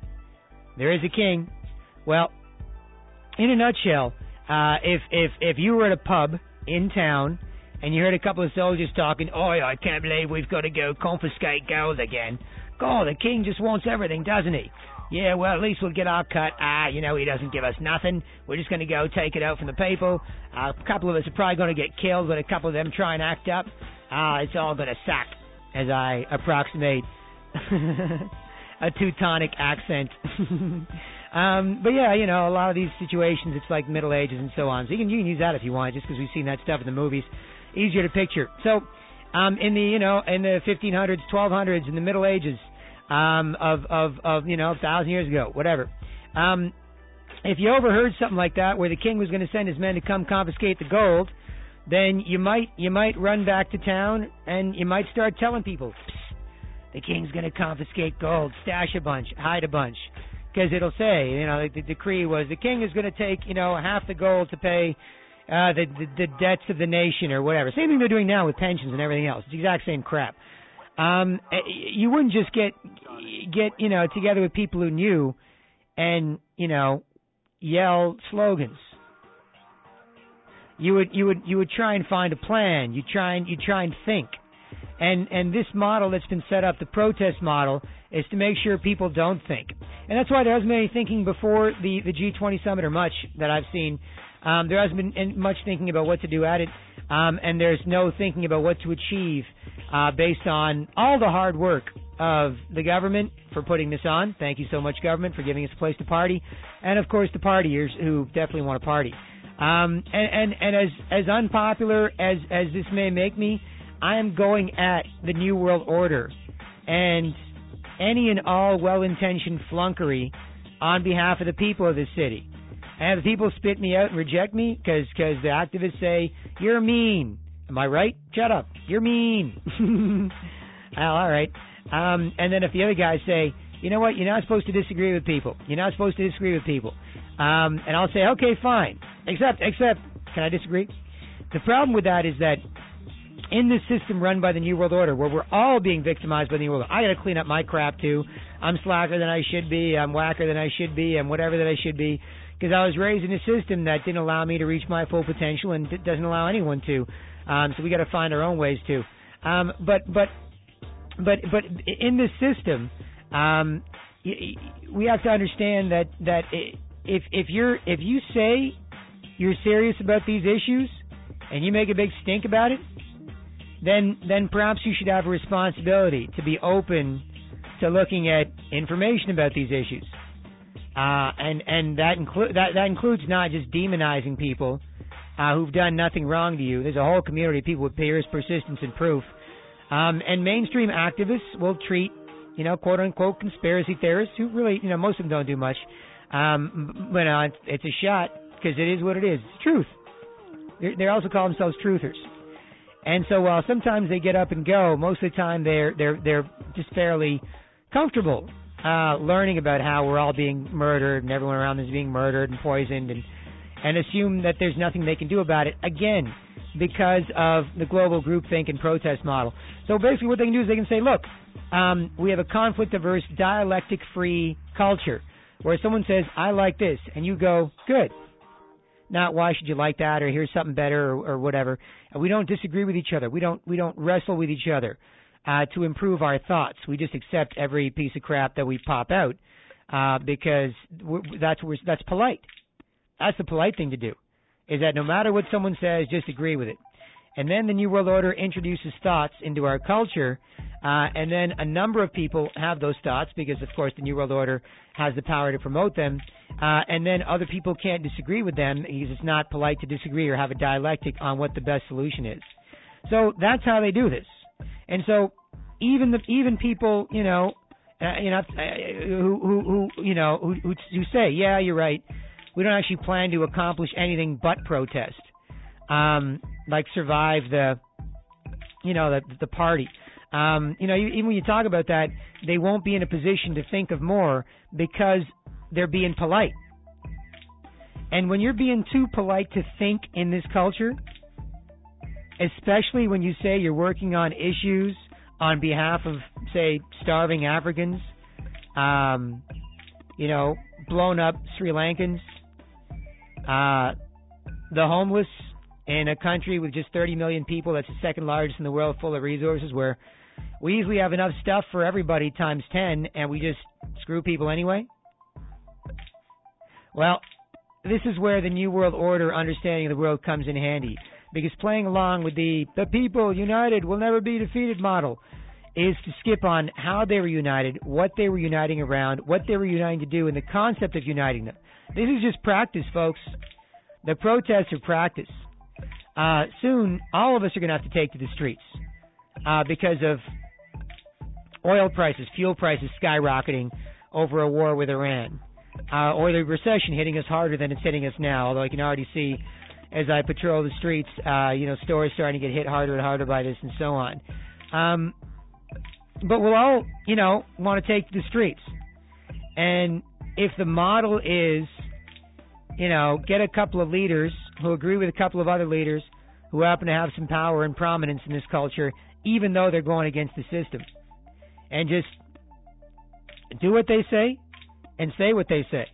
Well, in a nutshell, if you were at a pub in town and you heard a couple of soldiers talking, oh, I can't believe we've got to go confiscate gold again. God, the king just wants everything, doesn't he? Yeah, well, at least we'll get our cut. He doesn't give us nothing. We're just going to go take it out from the people. A couple of us are probably going to get killed, but a couple of them try and act up. It's all going to suck, as I approximate a Teutonic accent. But yeah, a lot of these situations, it's like Middle Ages and so on. So you can use that if you want, just because we've seen that stuff in the movies. Easier to picture. So, in the 1500s, 1200s, in the Middle Ages, of 1,000 years ago, whatever. If you overheard something like that, where the king was going to send his men to come confiscate the gold, then you might run back to town and you might start telling people, the king's going to confiscate gold, stash a bunch, hide a bunch. Because it'll say, the decree was the king is going to take, half the gold to pay the debts of the nation or whatever. Same thing they're doing now with pensions and everything else. It's the exact same crap. You wouldn't just get together with people who knew and, yell slogans. You would try and find a plan. You try and think. And this model that's been set up, the protest model, is to make sure people don't think. And that's why there hasn't been any thinking before the G20 summit, or much that I've seen. There hasn't been much thinking about what to do at it, and there's no thinking about what to achieve based on all the hard work of the government for putting this on. Thank you so much, government, for giving us a place to party, and of course the partiers who definitely want to party. And as unpopular as this may make me, I am going at the New World Order and any and all well-intentioned flunkery on behalf of the people of this city. And the people spit me out and reject me because the activists say, you're mean. Am I right? Shut up. You're mean. Well, all right. And then if the other guys say, you know what, you're not supposed to disagree with people. You're not supposed to disagree with people. And I'll say, okay, fine. Except, can I disagree? The problem with that is that in this system run by the New World Order, where we're all being victimized by the New World Order, I got to clean up my crap too. I'm slacker than I should be. I'm whacker than I should be. I'm whatever that I should be. Because I was raised in a system that didn't allow me to reach my full potential and doesn't allow anyone to. So we got to find our own ways too. But in this system, we have to understand that if you say you're serious about these issues and you make a big stink about it, then perhaps you should have a responsibility to be open to looking at information about these issues. And that includes not just demonizing people who've done nothing wrong to you. There's a whole community of people with persistence and proof. And mainstream activists will treat, quote unquote conspiracy theorists who really, most of them don't do much. But it's a shot because it is what it is. It's truth. They also call themselves truthers. And so while sometimes they get up and go, most of the time they're just fairly comfortable learning about how we're all being murdered and everyone around us is being murdered and poisoned and assume that there's nothing they can do about it, again, because of the global groupthink and protest model. So basically what they can do is they can say, look, we have a conflict-averse, dialectic-free culture where someone says, I like this, and you go, good. Not why should you like that or here's something better or whatever. And we don't disagree with each other. We don't wrestle with each other to improve our thoughts. We just accept every piece of crap that we pop out because that's polite. That's the polite thing to do, is that no matter what someone says, just agree with it. And then the New World Order introduces thoughts into our culture, and then a number of people have those thoughts because, of course, the New World Order has the power to promote them, and then other people can't disagree with them because it's not polite to disagree or have a dialectic on what the best solution is. So that's how they do this. And so even people, who say, yeah, you're right, we don't actually plan to accomplish anything but protest. Like survive the party. Even when you talk about that, they won't be in a position to think of more because they're being polite. And when you're being too polite to think in this culture, especially when you say you're working on issues on behalf of, say, starving Africans, blown up Sri Lankans, the homeless, in a country with just 30 million people, that's the second largest in the world, full of resources, where we easily have enough stuff for everybody times 10, and we just screw people anyway. Well, this is where the New World Order understanding of the world comes in handy, because playing along with the people united will never be defeated model is to skip on how they were united, what they were uniting around, what they were uniting to do, and the concept of uniting them. This is just practice, folks. The protests are practice. Soon, all of us are going to have to take to the streets because of oil prices, fuel prices skyrocketing over a war with Iran, or the recession hitting us harder than it's hitting us now, although I can already see as I patrol the streets, stores starting to get hit harder and harder by this and so on. But we'll all, want to take to the streets. And if the model is, get a couple of leaders who agree with a couple of other leaders who happen to have some power and prominence in this culture, even though they're going against the system, and just do what they say and say what they say,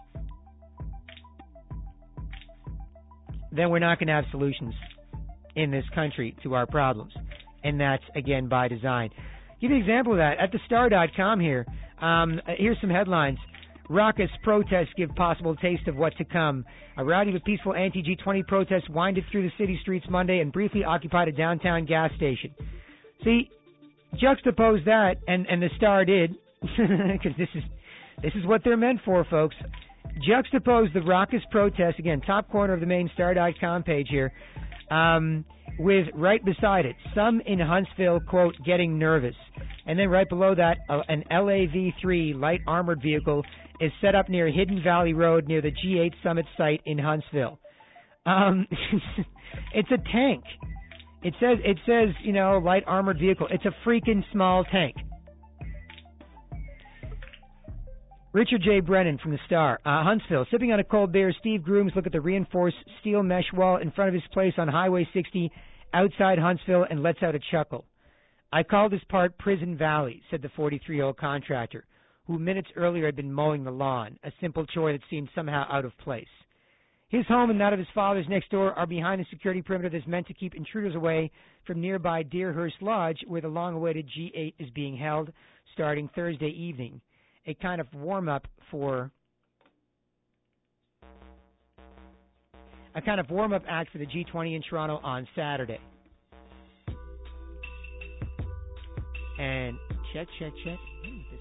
then we're not going to have solutions in this country to our problems. And that's, again, by design. Give you an example of that. At thestar.com here, here's some headlines. Raucous protests give possible taste of what to come. A rowdy but peaceful anti-G20 protest winded through the city streets Monday and briefly occupied a downtown gas station. See, juxtapose that, and the Star did, because this is what they're meant for, folks. Juxtapose the raucous protest, again, top corner of the main star.com page here, with right beside it, some in Huntsville, quote, getting nervous. And then right below that, an LAV-3 light armored vehicle is set up near Hidden Valley Road near the G8 Summit site in Huntsville. It's a tank. It says, light armored vehicle. It's a freaking small tank. Richard J. Brennan from the Star. Huntsville. Sipping on a cold beer, Steve Grooms look at the reinforced steel mesh wall in front of his place on Highway 60 outside Huntsville and lets out a chuckle. I call this part Prison Valley, said the 43-year-old contractor, who minutes earlier had been mowing the lawn, a simple chore that seemed somehow out of place. His home and that of his father's next door are behind a security perimeter that's meant to keep intruders away from nearby Deerhurst Lodge, where the long-awaited G8 is being held starting Thursday evening. A kind of warm-up act for the G20 in Toronto on Saturday. And check. This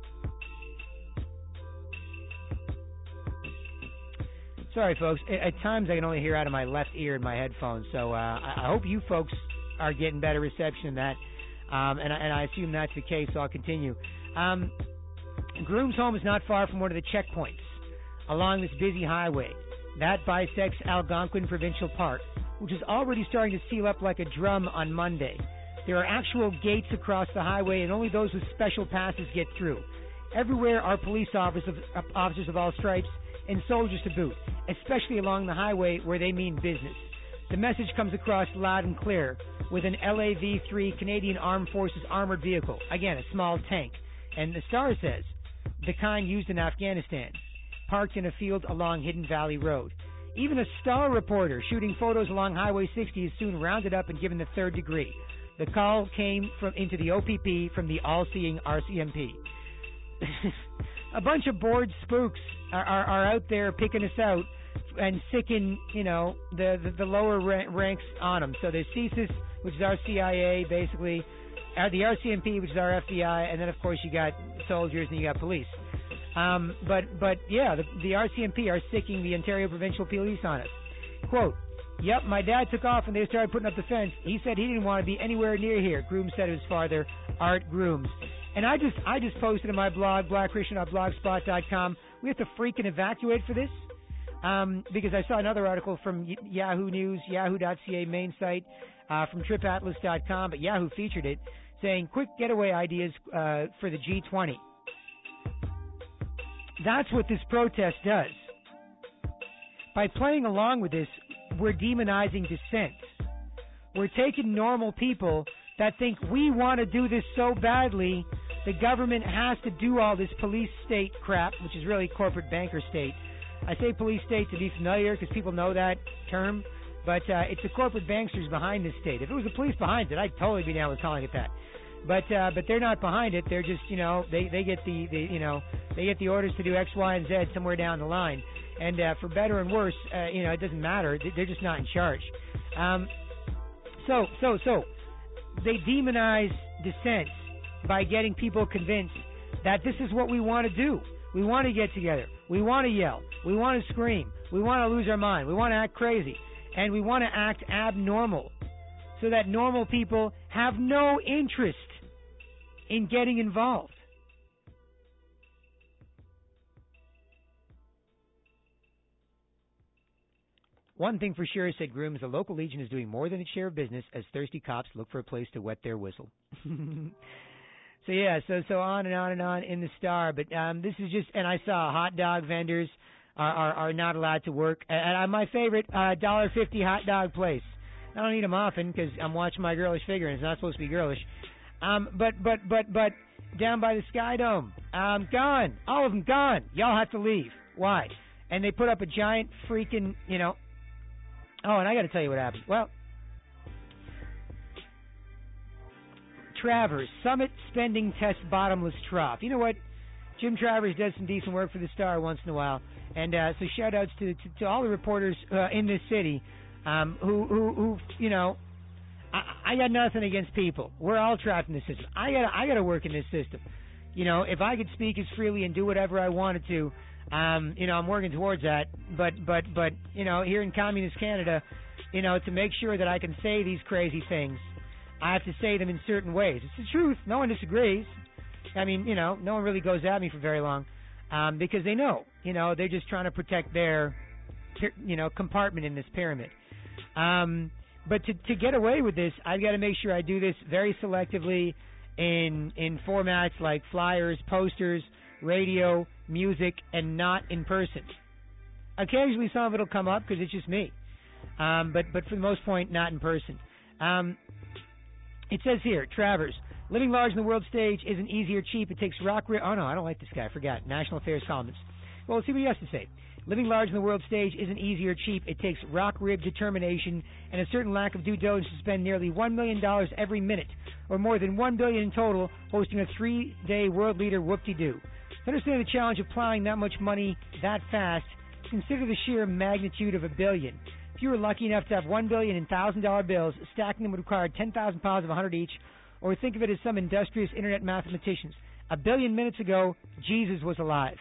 is. Sorry, folks. At times I can only hear out of my left ear in my headphones, so I hope you folks are getting better reception than that. And I assume that's the case, so I'll continue. Groom's home is not far from one of the checkpoints along this busy highway. That bisects Algonquin Provincial Park, which is already starting to seal up like a drum on Monday. There are actual gates across the highway, and only those with special passes get through. Everywhere are police officers of all stripes and soldiers to boot, especially along the highway where they mean business. The message comes across loud and clear with an LAV-3 Canadian Armed Forces armored vehicle. Again, a small tank. And the Star says, the kind used in Afghanistan, parked in a field along Hidden Valley Road. Even a Star reporter shooting photos along Highway 60 is soon rounded up and given the third degree. The call came into the OPP from the all-seeing RCMP. A bunch of bored spooks are out there picking us out and sicking, the lower ranks on them. So there's CSIS, which is our CIA, basically, the RCMP, which is our FBI, and then, of course, you got soldiers and you got police. But yeah, the RCMP are sicking the Ontario Provincial Police on us. Quote, "Yep, my dad took off and they started putting up the fence. He said he didn't want to be anywhere near here," Grooms said to his father, Art Grooms. And I just posted in my blog, blackchristian.blogspot.com, we have to freaking evacuate for this. Because I saw another article from Yahoo News, yahoo.ca main site, from tripatlas.com, but Yahoo featured it, saying quick getaway ideas for the G20. That's what this protest does. By playing along with this, we're demonizing dissent. We're taking normal people that think we want to do this so badly, the government has to do all this police state crap, which is really corporate banker state. I say police state to be familiar because people know that term, but it's the corporate banksters behind this state. If it was the police behind it, I'd totally be down with calling it that. but they're not behind it. They're just, they get they get the orders to do X, Y, and Z somewhere down the line. And for better and worse, it doesn't matter. They're just not in charge. So they demonize dissent by getting people convinced that this is what we want to do. We want to get together. We want to yell. We want to scream. We want to lose our mind. We want to act crazy. And we want to act abnormal so that normal people have no interest in getting involved. One thing for sure, said Grooms, the local Legion is doing more than its share of business as thirsty cops look for a place to wet their whistle. So on and on and on in the Star. But this is just, and I saw hot dog vendors are not allowed to work. And my favorite $1.50 hot dog place. I don't eat them often because I'm watching my girlish figure and it's not supposed to be girlish. But down by the Sky Dome, gone. All of them gone. Y'all have to leave. Why? And they put up a giant freaking, Oh, and I got to tell you what happened. Well, Travers, Summit Spending Test Bottomless Trough. You know what? Jim Travers does some decent work for the Star once in a while. And so shout-outs to all the reporters in this city who I got nothing against people. We're all trapped in this system. I got to work in this system. If I could speak as freely and do whatever I wanted to, I'm working towards that. But here in communist Canada, to make sure that I can say these crazy things, I have to say them in certain ways. It's the truth. No one disagrees. I mean, no one really goes at me for very long, because they know, they're just trying to protect their, compartment in this pyramid. But to get away with this, I've got to make sure I do this very selectively in formats like flyers, posters, radio, music, and not in person. Occasionally some of it will come up because it's just me. But for the most part, not in person. It says here, Travers, living large on the world stage isn't easy or cheap. It takes rock... Oh, no, I don't like this guy. I forgot. National Affairs columnist. Well, let's see what he has to say. Living large on the world stage isn't easy or cheap. It takes rock-ribbed determination and a certain lack of due diligence to spend nearly $1 million every minute, or more than $1 billion in total, hosting a 3-day world leader whoop-de-doo. To understand the challenge of plowing that much money that fast, consider the sheer magnitude of $1 billion. If you were lucky enough to have $1 billion in $1,000 bills, stacking them would require 10,000 pounds of 100 each, or think of it as some industrious internet mathematicians. 1 billion minutes ago, Jesus was alive.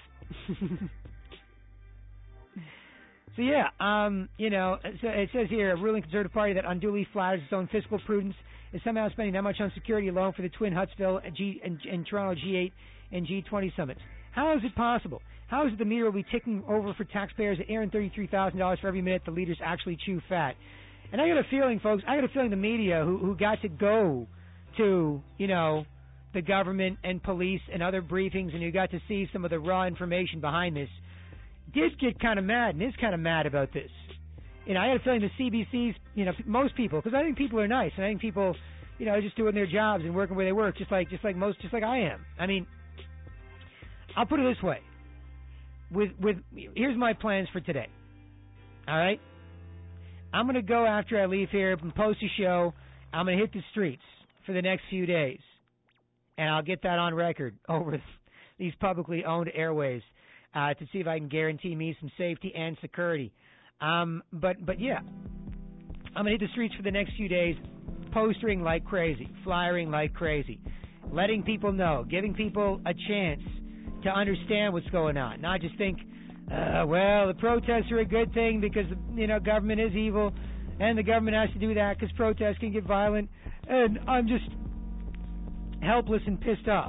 So yeah, so it says here, a ruling Conservative Party that unduly flatters its own fiscal prudence is somehow spending that much on security alone for the twin Huntsville and Toronto G8 and G20 summits. How is it possible? How is it the meter will be ticking over for taxpayers that earn $33,000 for every minute the leaders actually chew fat? And I got a feeling, folks, the media who got to go to, the government and police and other briefings and who got to see some of the raw information behind this, did get kind of mad and is kind of mad about this. I got a feeling the CBC's, most people, because I think people are nice, and I think people, just doing their jobs and working where they work, just like I am. I mean, I'll put it this way. Here's my plans for today. All right? I'm going to go after I leave here and post a show. I'm going to hit the streets for the next few days, and I'll get that on record over these publicly owned airways. To see if I can guarantee me some safety and security. But yeah, I'm going to hit the streets for the next few days, postering like crazy, flyering like crazy, letting people know, giving people a chance to understand what's going on. Not just think, well, the protests are a good thing because, government is evil and the government has to do that because protests can get violent and I'm just helpless and pissed off.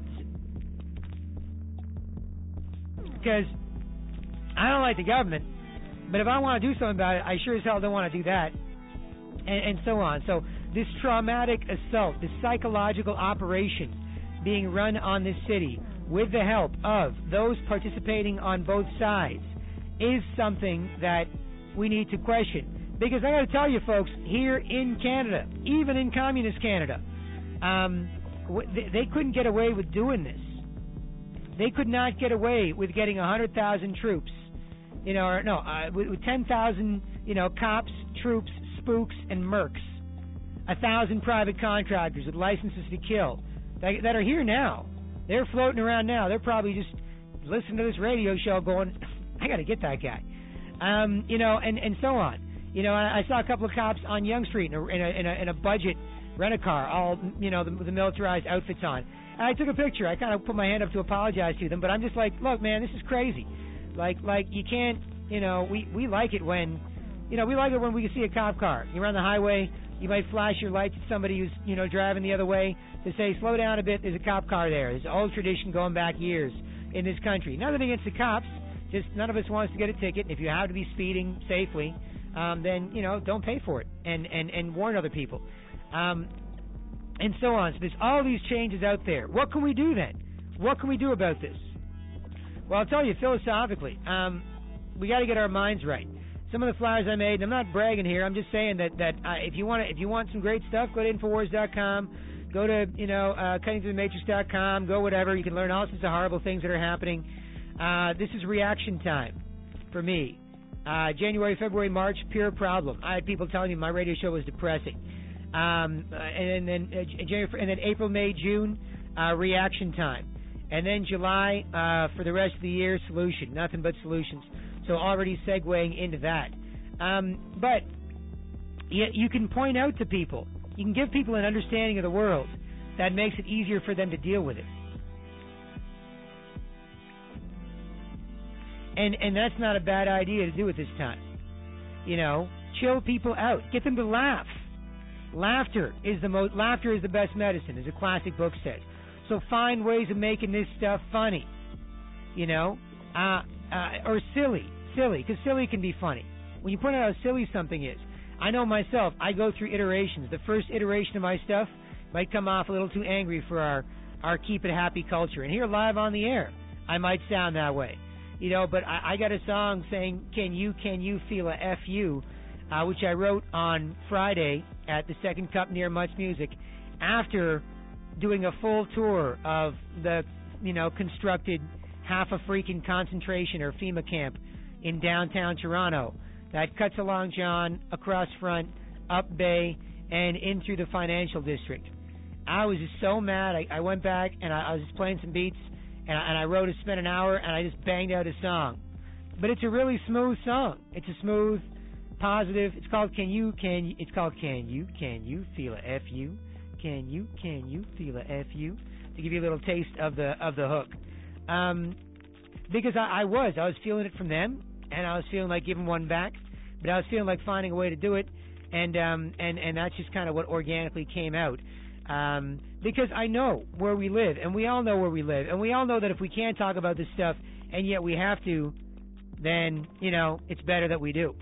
Because I don't like the government, but if I want to do something about it, I sure as hell don't want to do that, and so on. So this traumatic assault, this psychological operation being run on this city with the help of those participating on both sides is something that we need to question. Because I got to tell you, folks, here in Canada, even in communist Canada, they couldn't get away with doing this. They could not get away with getting 100,000 troops, with 10,000, cops, troops, spooks, and mercs 1,000 private contractors with licenses to kill that are here now. They're floating around now. They're probably just listening to this radio show going, I got to get that guy. You know, and so on. You know, I saw a couple of cops on Yonge Street in a budget rent-a-car, all, you know, the militarized outfits on. And I took a picture. I kind of put my hand up to apologize to them, but I'm just like, look, man, this is crazy. Like you can't, you know, we like it when, you know, we like it when we can see a cop car. You're on the highway, you might flash your lights at somebody who's, you know, driving the other way to say, slow down a bit, there's a cop car there. There's an old tradition going back years in this country. Nothing against the cops, just none of us wants to get a ticket. And if you have to be speeding safely, then, you know, don't pay for it and warn other people. And so on. So there's all these changes out there. What can we do then? What can we do about this? Well, I'll tell you philosophically, we got to get our minds right. Some of the flyers I made, and I'm not bragging here. I'm just saying that if you want some great stuff, go to Infowars.com. Go to CuttingThroughTheMatrix.com. Go whatever. You can learn all sorts of horrible things that are happening. This is reaction time for me. January, February, March, pure problem. I had people telling me my radio show was depressing. And then April, May, June, reaction time. And then July, for the rest of the year, solution. Nothing but solutions. So already segueing into that. But you can point out to people, you can give people an understanding of the world that makes it easier for them to deal with it. And that's not a bad idea to do at this time. You know, chill people out. Get them to laugh. Laughter is the best medicine, as a classic book says. So find ways of making this stuff funny, you know, or silly, because silly can be funny. When you point out how silly something is, I know myself, I go through iterations. The first iteration of my stuff might come off a little too angry for our keep it happy culture. And here live on the air, I might sound that way, you know, but I got a song saying, can you feel a F-U, which I wrote on Friday at the Second Cup near Much Music after doing a full tour of the, you know, constructed half a freaking concentration or FEMA camp in downtown Toronto that cuts along John, across front, up Bay, and in through the financial district. I was just so mad. I went back and I was just playing some beats and I spent an hour and I just banged out a song. But it's a really smooth song. It's a smooth, positive. It's called Can You Feel a F-U? Can you feel a F-U? To give you a little taste of the hook. Because I was feeling it from them, and I was feeling like giving one back, but I was feeling like finding a way to do it, and that's just kind of what organically came out. Because I know where we live, and we all know where we live, and we all know that if we can't talk about this stuff, and yet we have to, then, you know, it's better that we do.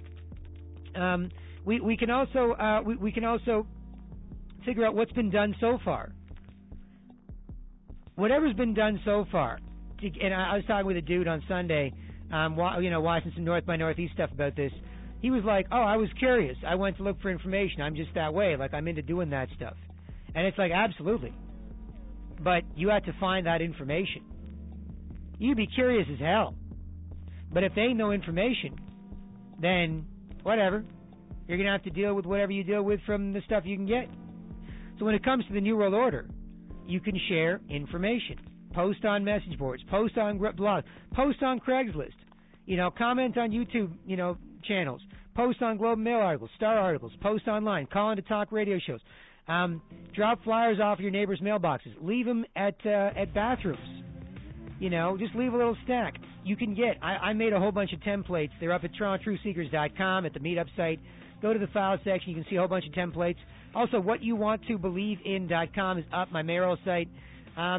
We can also figure out what's been done so far. Whatever's been done so far, and I was talking with a dude on Sunday, you know, watching some North by Northeast stuff about this. He was like, oh, I was curious. I went to look for information. I'm just that way. Like, I'm into doing that stuff. And it's like, absolutely. But you have to find that information. You'd be curious as hell. But if there ain't no information, then whatever. You're going to have to deal with whatever you deal with from the stuff you can get. So when it comes to the New World Order, you can share information. Post on message boards. Post on blogs. Post on Craigslist. You know, comment on YouTube, you know, channels. Post on Globe and Mail articles, Star articles. Post online. Call into talk radio shows. Drop flyers off your neighbors' mailboxes. Leave them at bathrooms. You know, just leave a little stack. You can get, I made a whole bunch of templates. They're up at TorontoTruthSeekers.com at the meetup site. Go to the file section. You can see a whole bunch of templates. Also, whatyouwanttobelievein.com is up, my mayoral site. I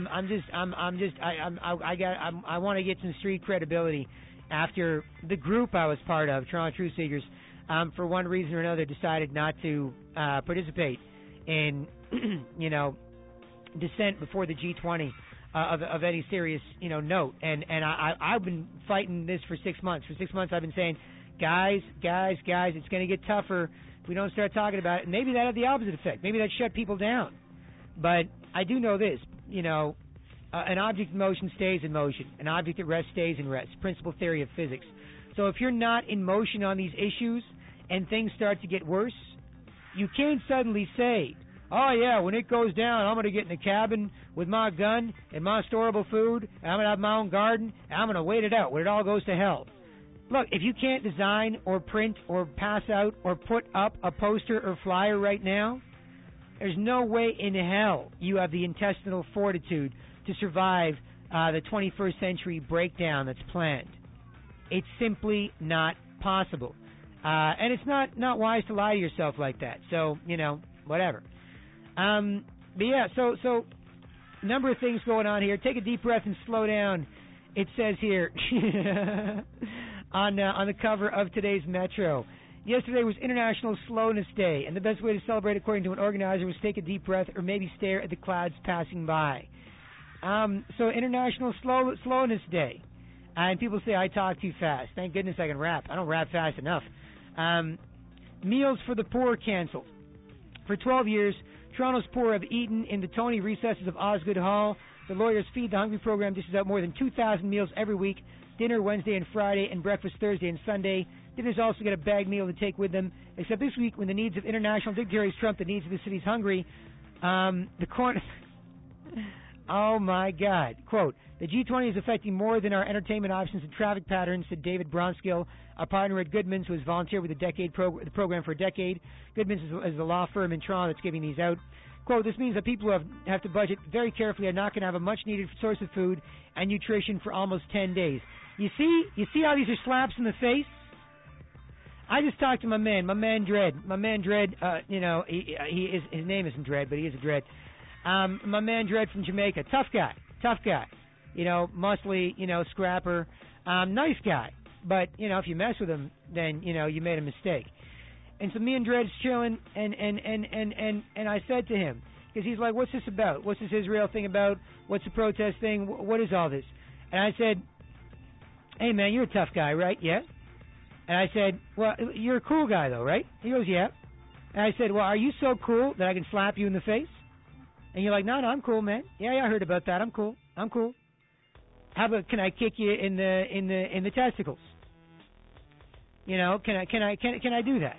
want to get some street credibility after the group I was part of, Toronto Truth Seekers, for one reason or another decided not to participate in, you know, dissent before the G20 of any serious, you know, note. And I've been fighting this for 6 months. For 6 months I've been saying, guys, it's going to get tougher if we don't start talking about it. And maybe that had the opposite effect. Maybe that shut people down. But I do know this, you know, an object in motion stays in motion. An object at rest stays in rest. Principal theory of physics. So if you're not in motion on these issues and things start to get worse, You can't suddenly say, oh, yeah, when it goes down, I'm going to get in a cabin with my gun and my storable food, and I'm going to have my own garden, and I'm going to wait it out when it all goes to hell. Look, if you can't design or print or pass out or put up a poster or flyer right now, there's no way in hell you have the intestinal fortitude to survive the 21st century breakdown that's planned. It's simply not possible. And it's not wise to lie to yourself like that. So, whatever. But yeah, so number of things going on here. Take a deep breath and slow down. It says here on the cover of today's Metro. Yesterday was International Slowness Day, and the best way to celebrate, according to an organizer, was take a deep breath or maybe stare at the clouds passing by. So International Slowness Day. And people say I talk too fast. Thank goodness I can rap. I don't rap fast enough. Meals for the poor canceled. For 12 years, Toronto's poor have eaten in the Tony recesses of Osgood Hall. The Lawyers Feed the Hungry program dishes out more than 2,000 meals every week, dinner Wednesday and Friday, and breakfast Thursday and Sunday. Dinners also get a bag meal to take with them, except this week when the needs of international dignitaries trump the needs of the city's hungry. Oh, my God. Quote, the G20 is affecting more than our entertainment options and traffic patterns, said David Bronskill, a partner at Goodman's, who has volunteered with the program for a decade. Goodman's is a law firm in Toronto that's giving these out. Quote, this means that people who have to budget very carefully are not going to have a much-needed source of food and nutrition for almost 10 days. You see how these are slaps in the face? I just talked to my man Dread. My man Dread, his name isn't Dread, but he is a Dread. My man Dread from Jamaica, tough guy, muscly, scrapper, nice guy. But, if you mess with him, then, you made a mistake. And so me and Dred's chilling, and I said to him, because he's like, what's this about? What's this Israel thing about? What's the protest thing? What is all this? And I said, hey, man, you're a tough guy, right? Yeah. And I said, well, you're a cool guy, though, right? He goes, yeah. And I said, well, are you so cool that I can slap you in the face? And you're like, no, I'm cool, man. Yeah, I heard about that. I'm cool. How about, can I kick you in the testicles? Can I do that?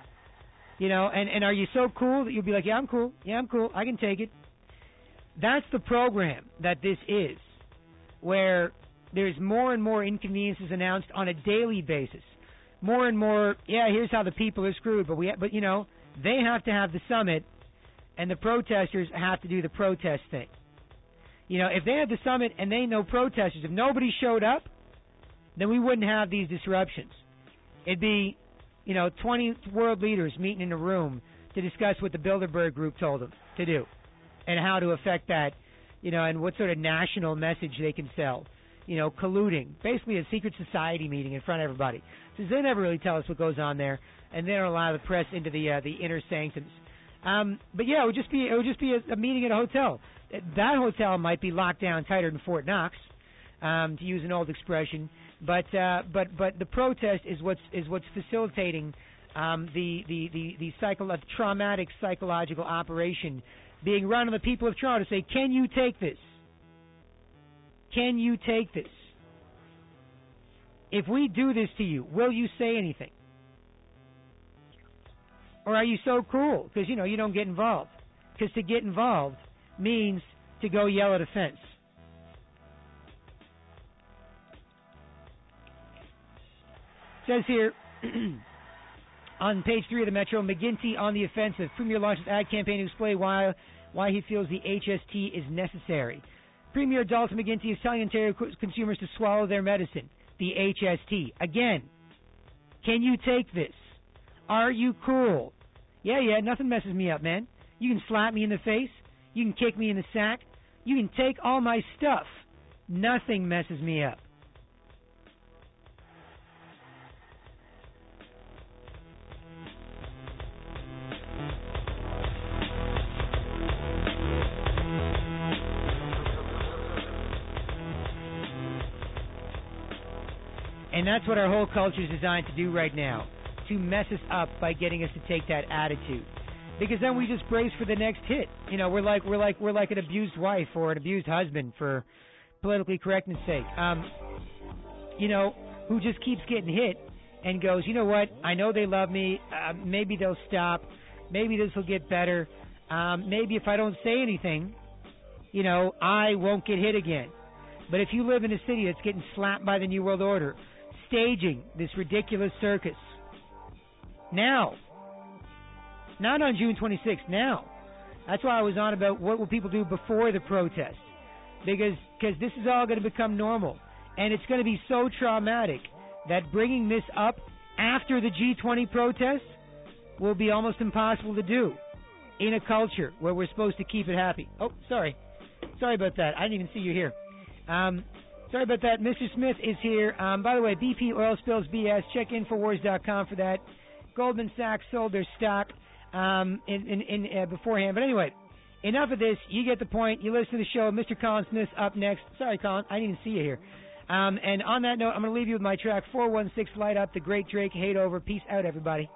And are you so cool that you'll be like, yeah, I'm cool. I can take it. That's the program that this is, where there's more and more inconveniences announced on a daily basis. More and more, here's how the people are screwed, but they have to have the summit, and the protesters have to do the protest thing. If they had the summit and they know protesters, if nobody showed up, then we wouldn't have these disruptions. It'd be, 20 world leaders meeting in a room to discuss what the Bilderberg Group told them to do and how to affect that, and what sort of national message they can sell. Colluding. Basically a secret society meeting in front of everybody. Since they never really tell us what goes on there, and they don't allow the press into the inner sanctums. But yeah, it would just be a meeting at a hotel. That hotel might be locked down tighter than Fort Knox, to use an old expression. But the protest is what's facilitating the traumatic psychological operation being run on the people of Toronto to say, can you take this? Can you take this? If we do this to you, will you say anything? Or are you so cool? Because, you don't get involved. Because to get involved means to go yell at a fence. It says here, on page 3 of the Metro, McGuinty on the offensive. Premier launches ad campaign to explain why he feels the HST is necessary. Premier Dalton McGuinty is telling Ontario consumers to swallow their medicine, the HST. Again, can you take this? Are you cool? Yeah, nothing messes me up, man. You can slap me in the face. You can kick me in the sack. You can take all my stuff. Nothing messes me up. And that's what our whole culture is designed to do right now, to mess us up by getting us to take that attitude. Because then we just brace for the next hit. We're like an abused wife or an abused husband, for politically correctness' sake. Who just keeps getting hit and goes, you know what? I know they love me. Maybe they'll stop. maybe this will get better. Maybe if I don't say anything, I won't get hit again. But if you live in a city that's getting slapped by the New World Order, staging this ridiculous circus, now, not on June 26th, now. That's why I was on about what will people do before the protest. Because this is all going to become normal. And it's going to be so traumatic that bringing this up after the G20 protest will be almost impossible to do in a culture where we're supposed to keep it happy. Oh, sorry. Sorry about that. I didn't even see you here. Sorry about that. Mr. Smith is here. By the way, BP Oil Spills BS. Check Infowars.com for that. Goldman Sachs sold their stock beforehand. But anyway, enough of this. You get the point. You listen to the show. Mr. Colin Smith up next. Sorry, Colin. I didn't even see you here. And on that note, I'm going to leave you with my track 416 Light Up, the Great Drake, Hate Over. Peace out, everybody.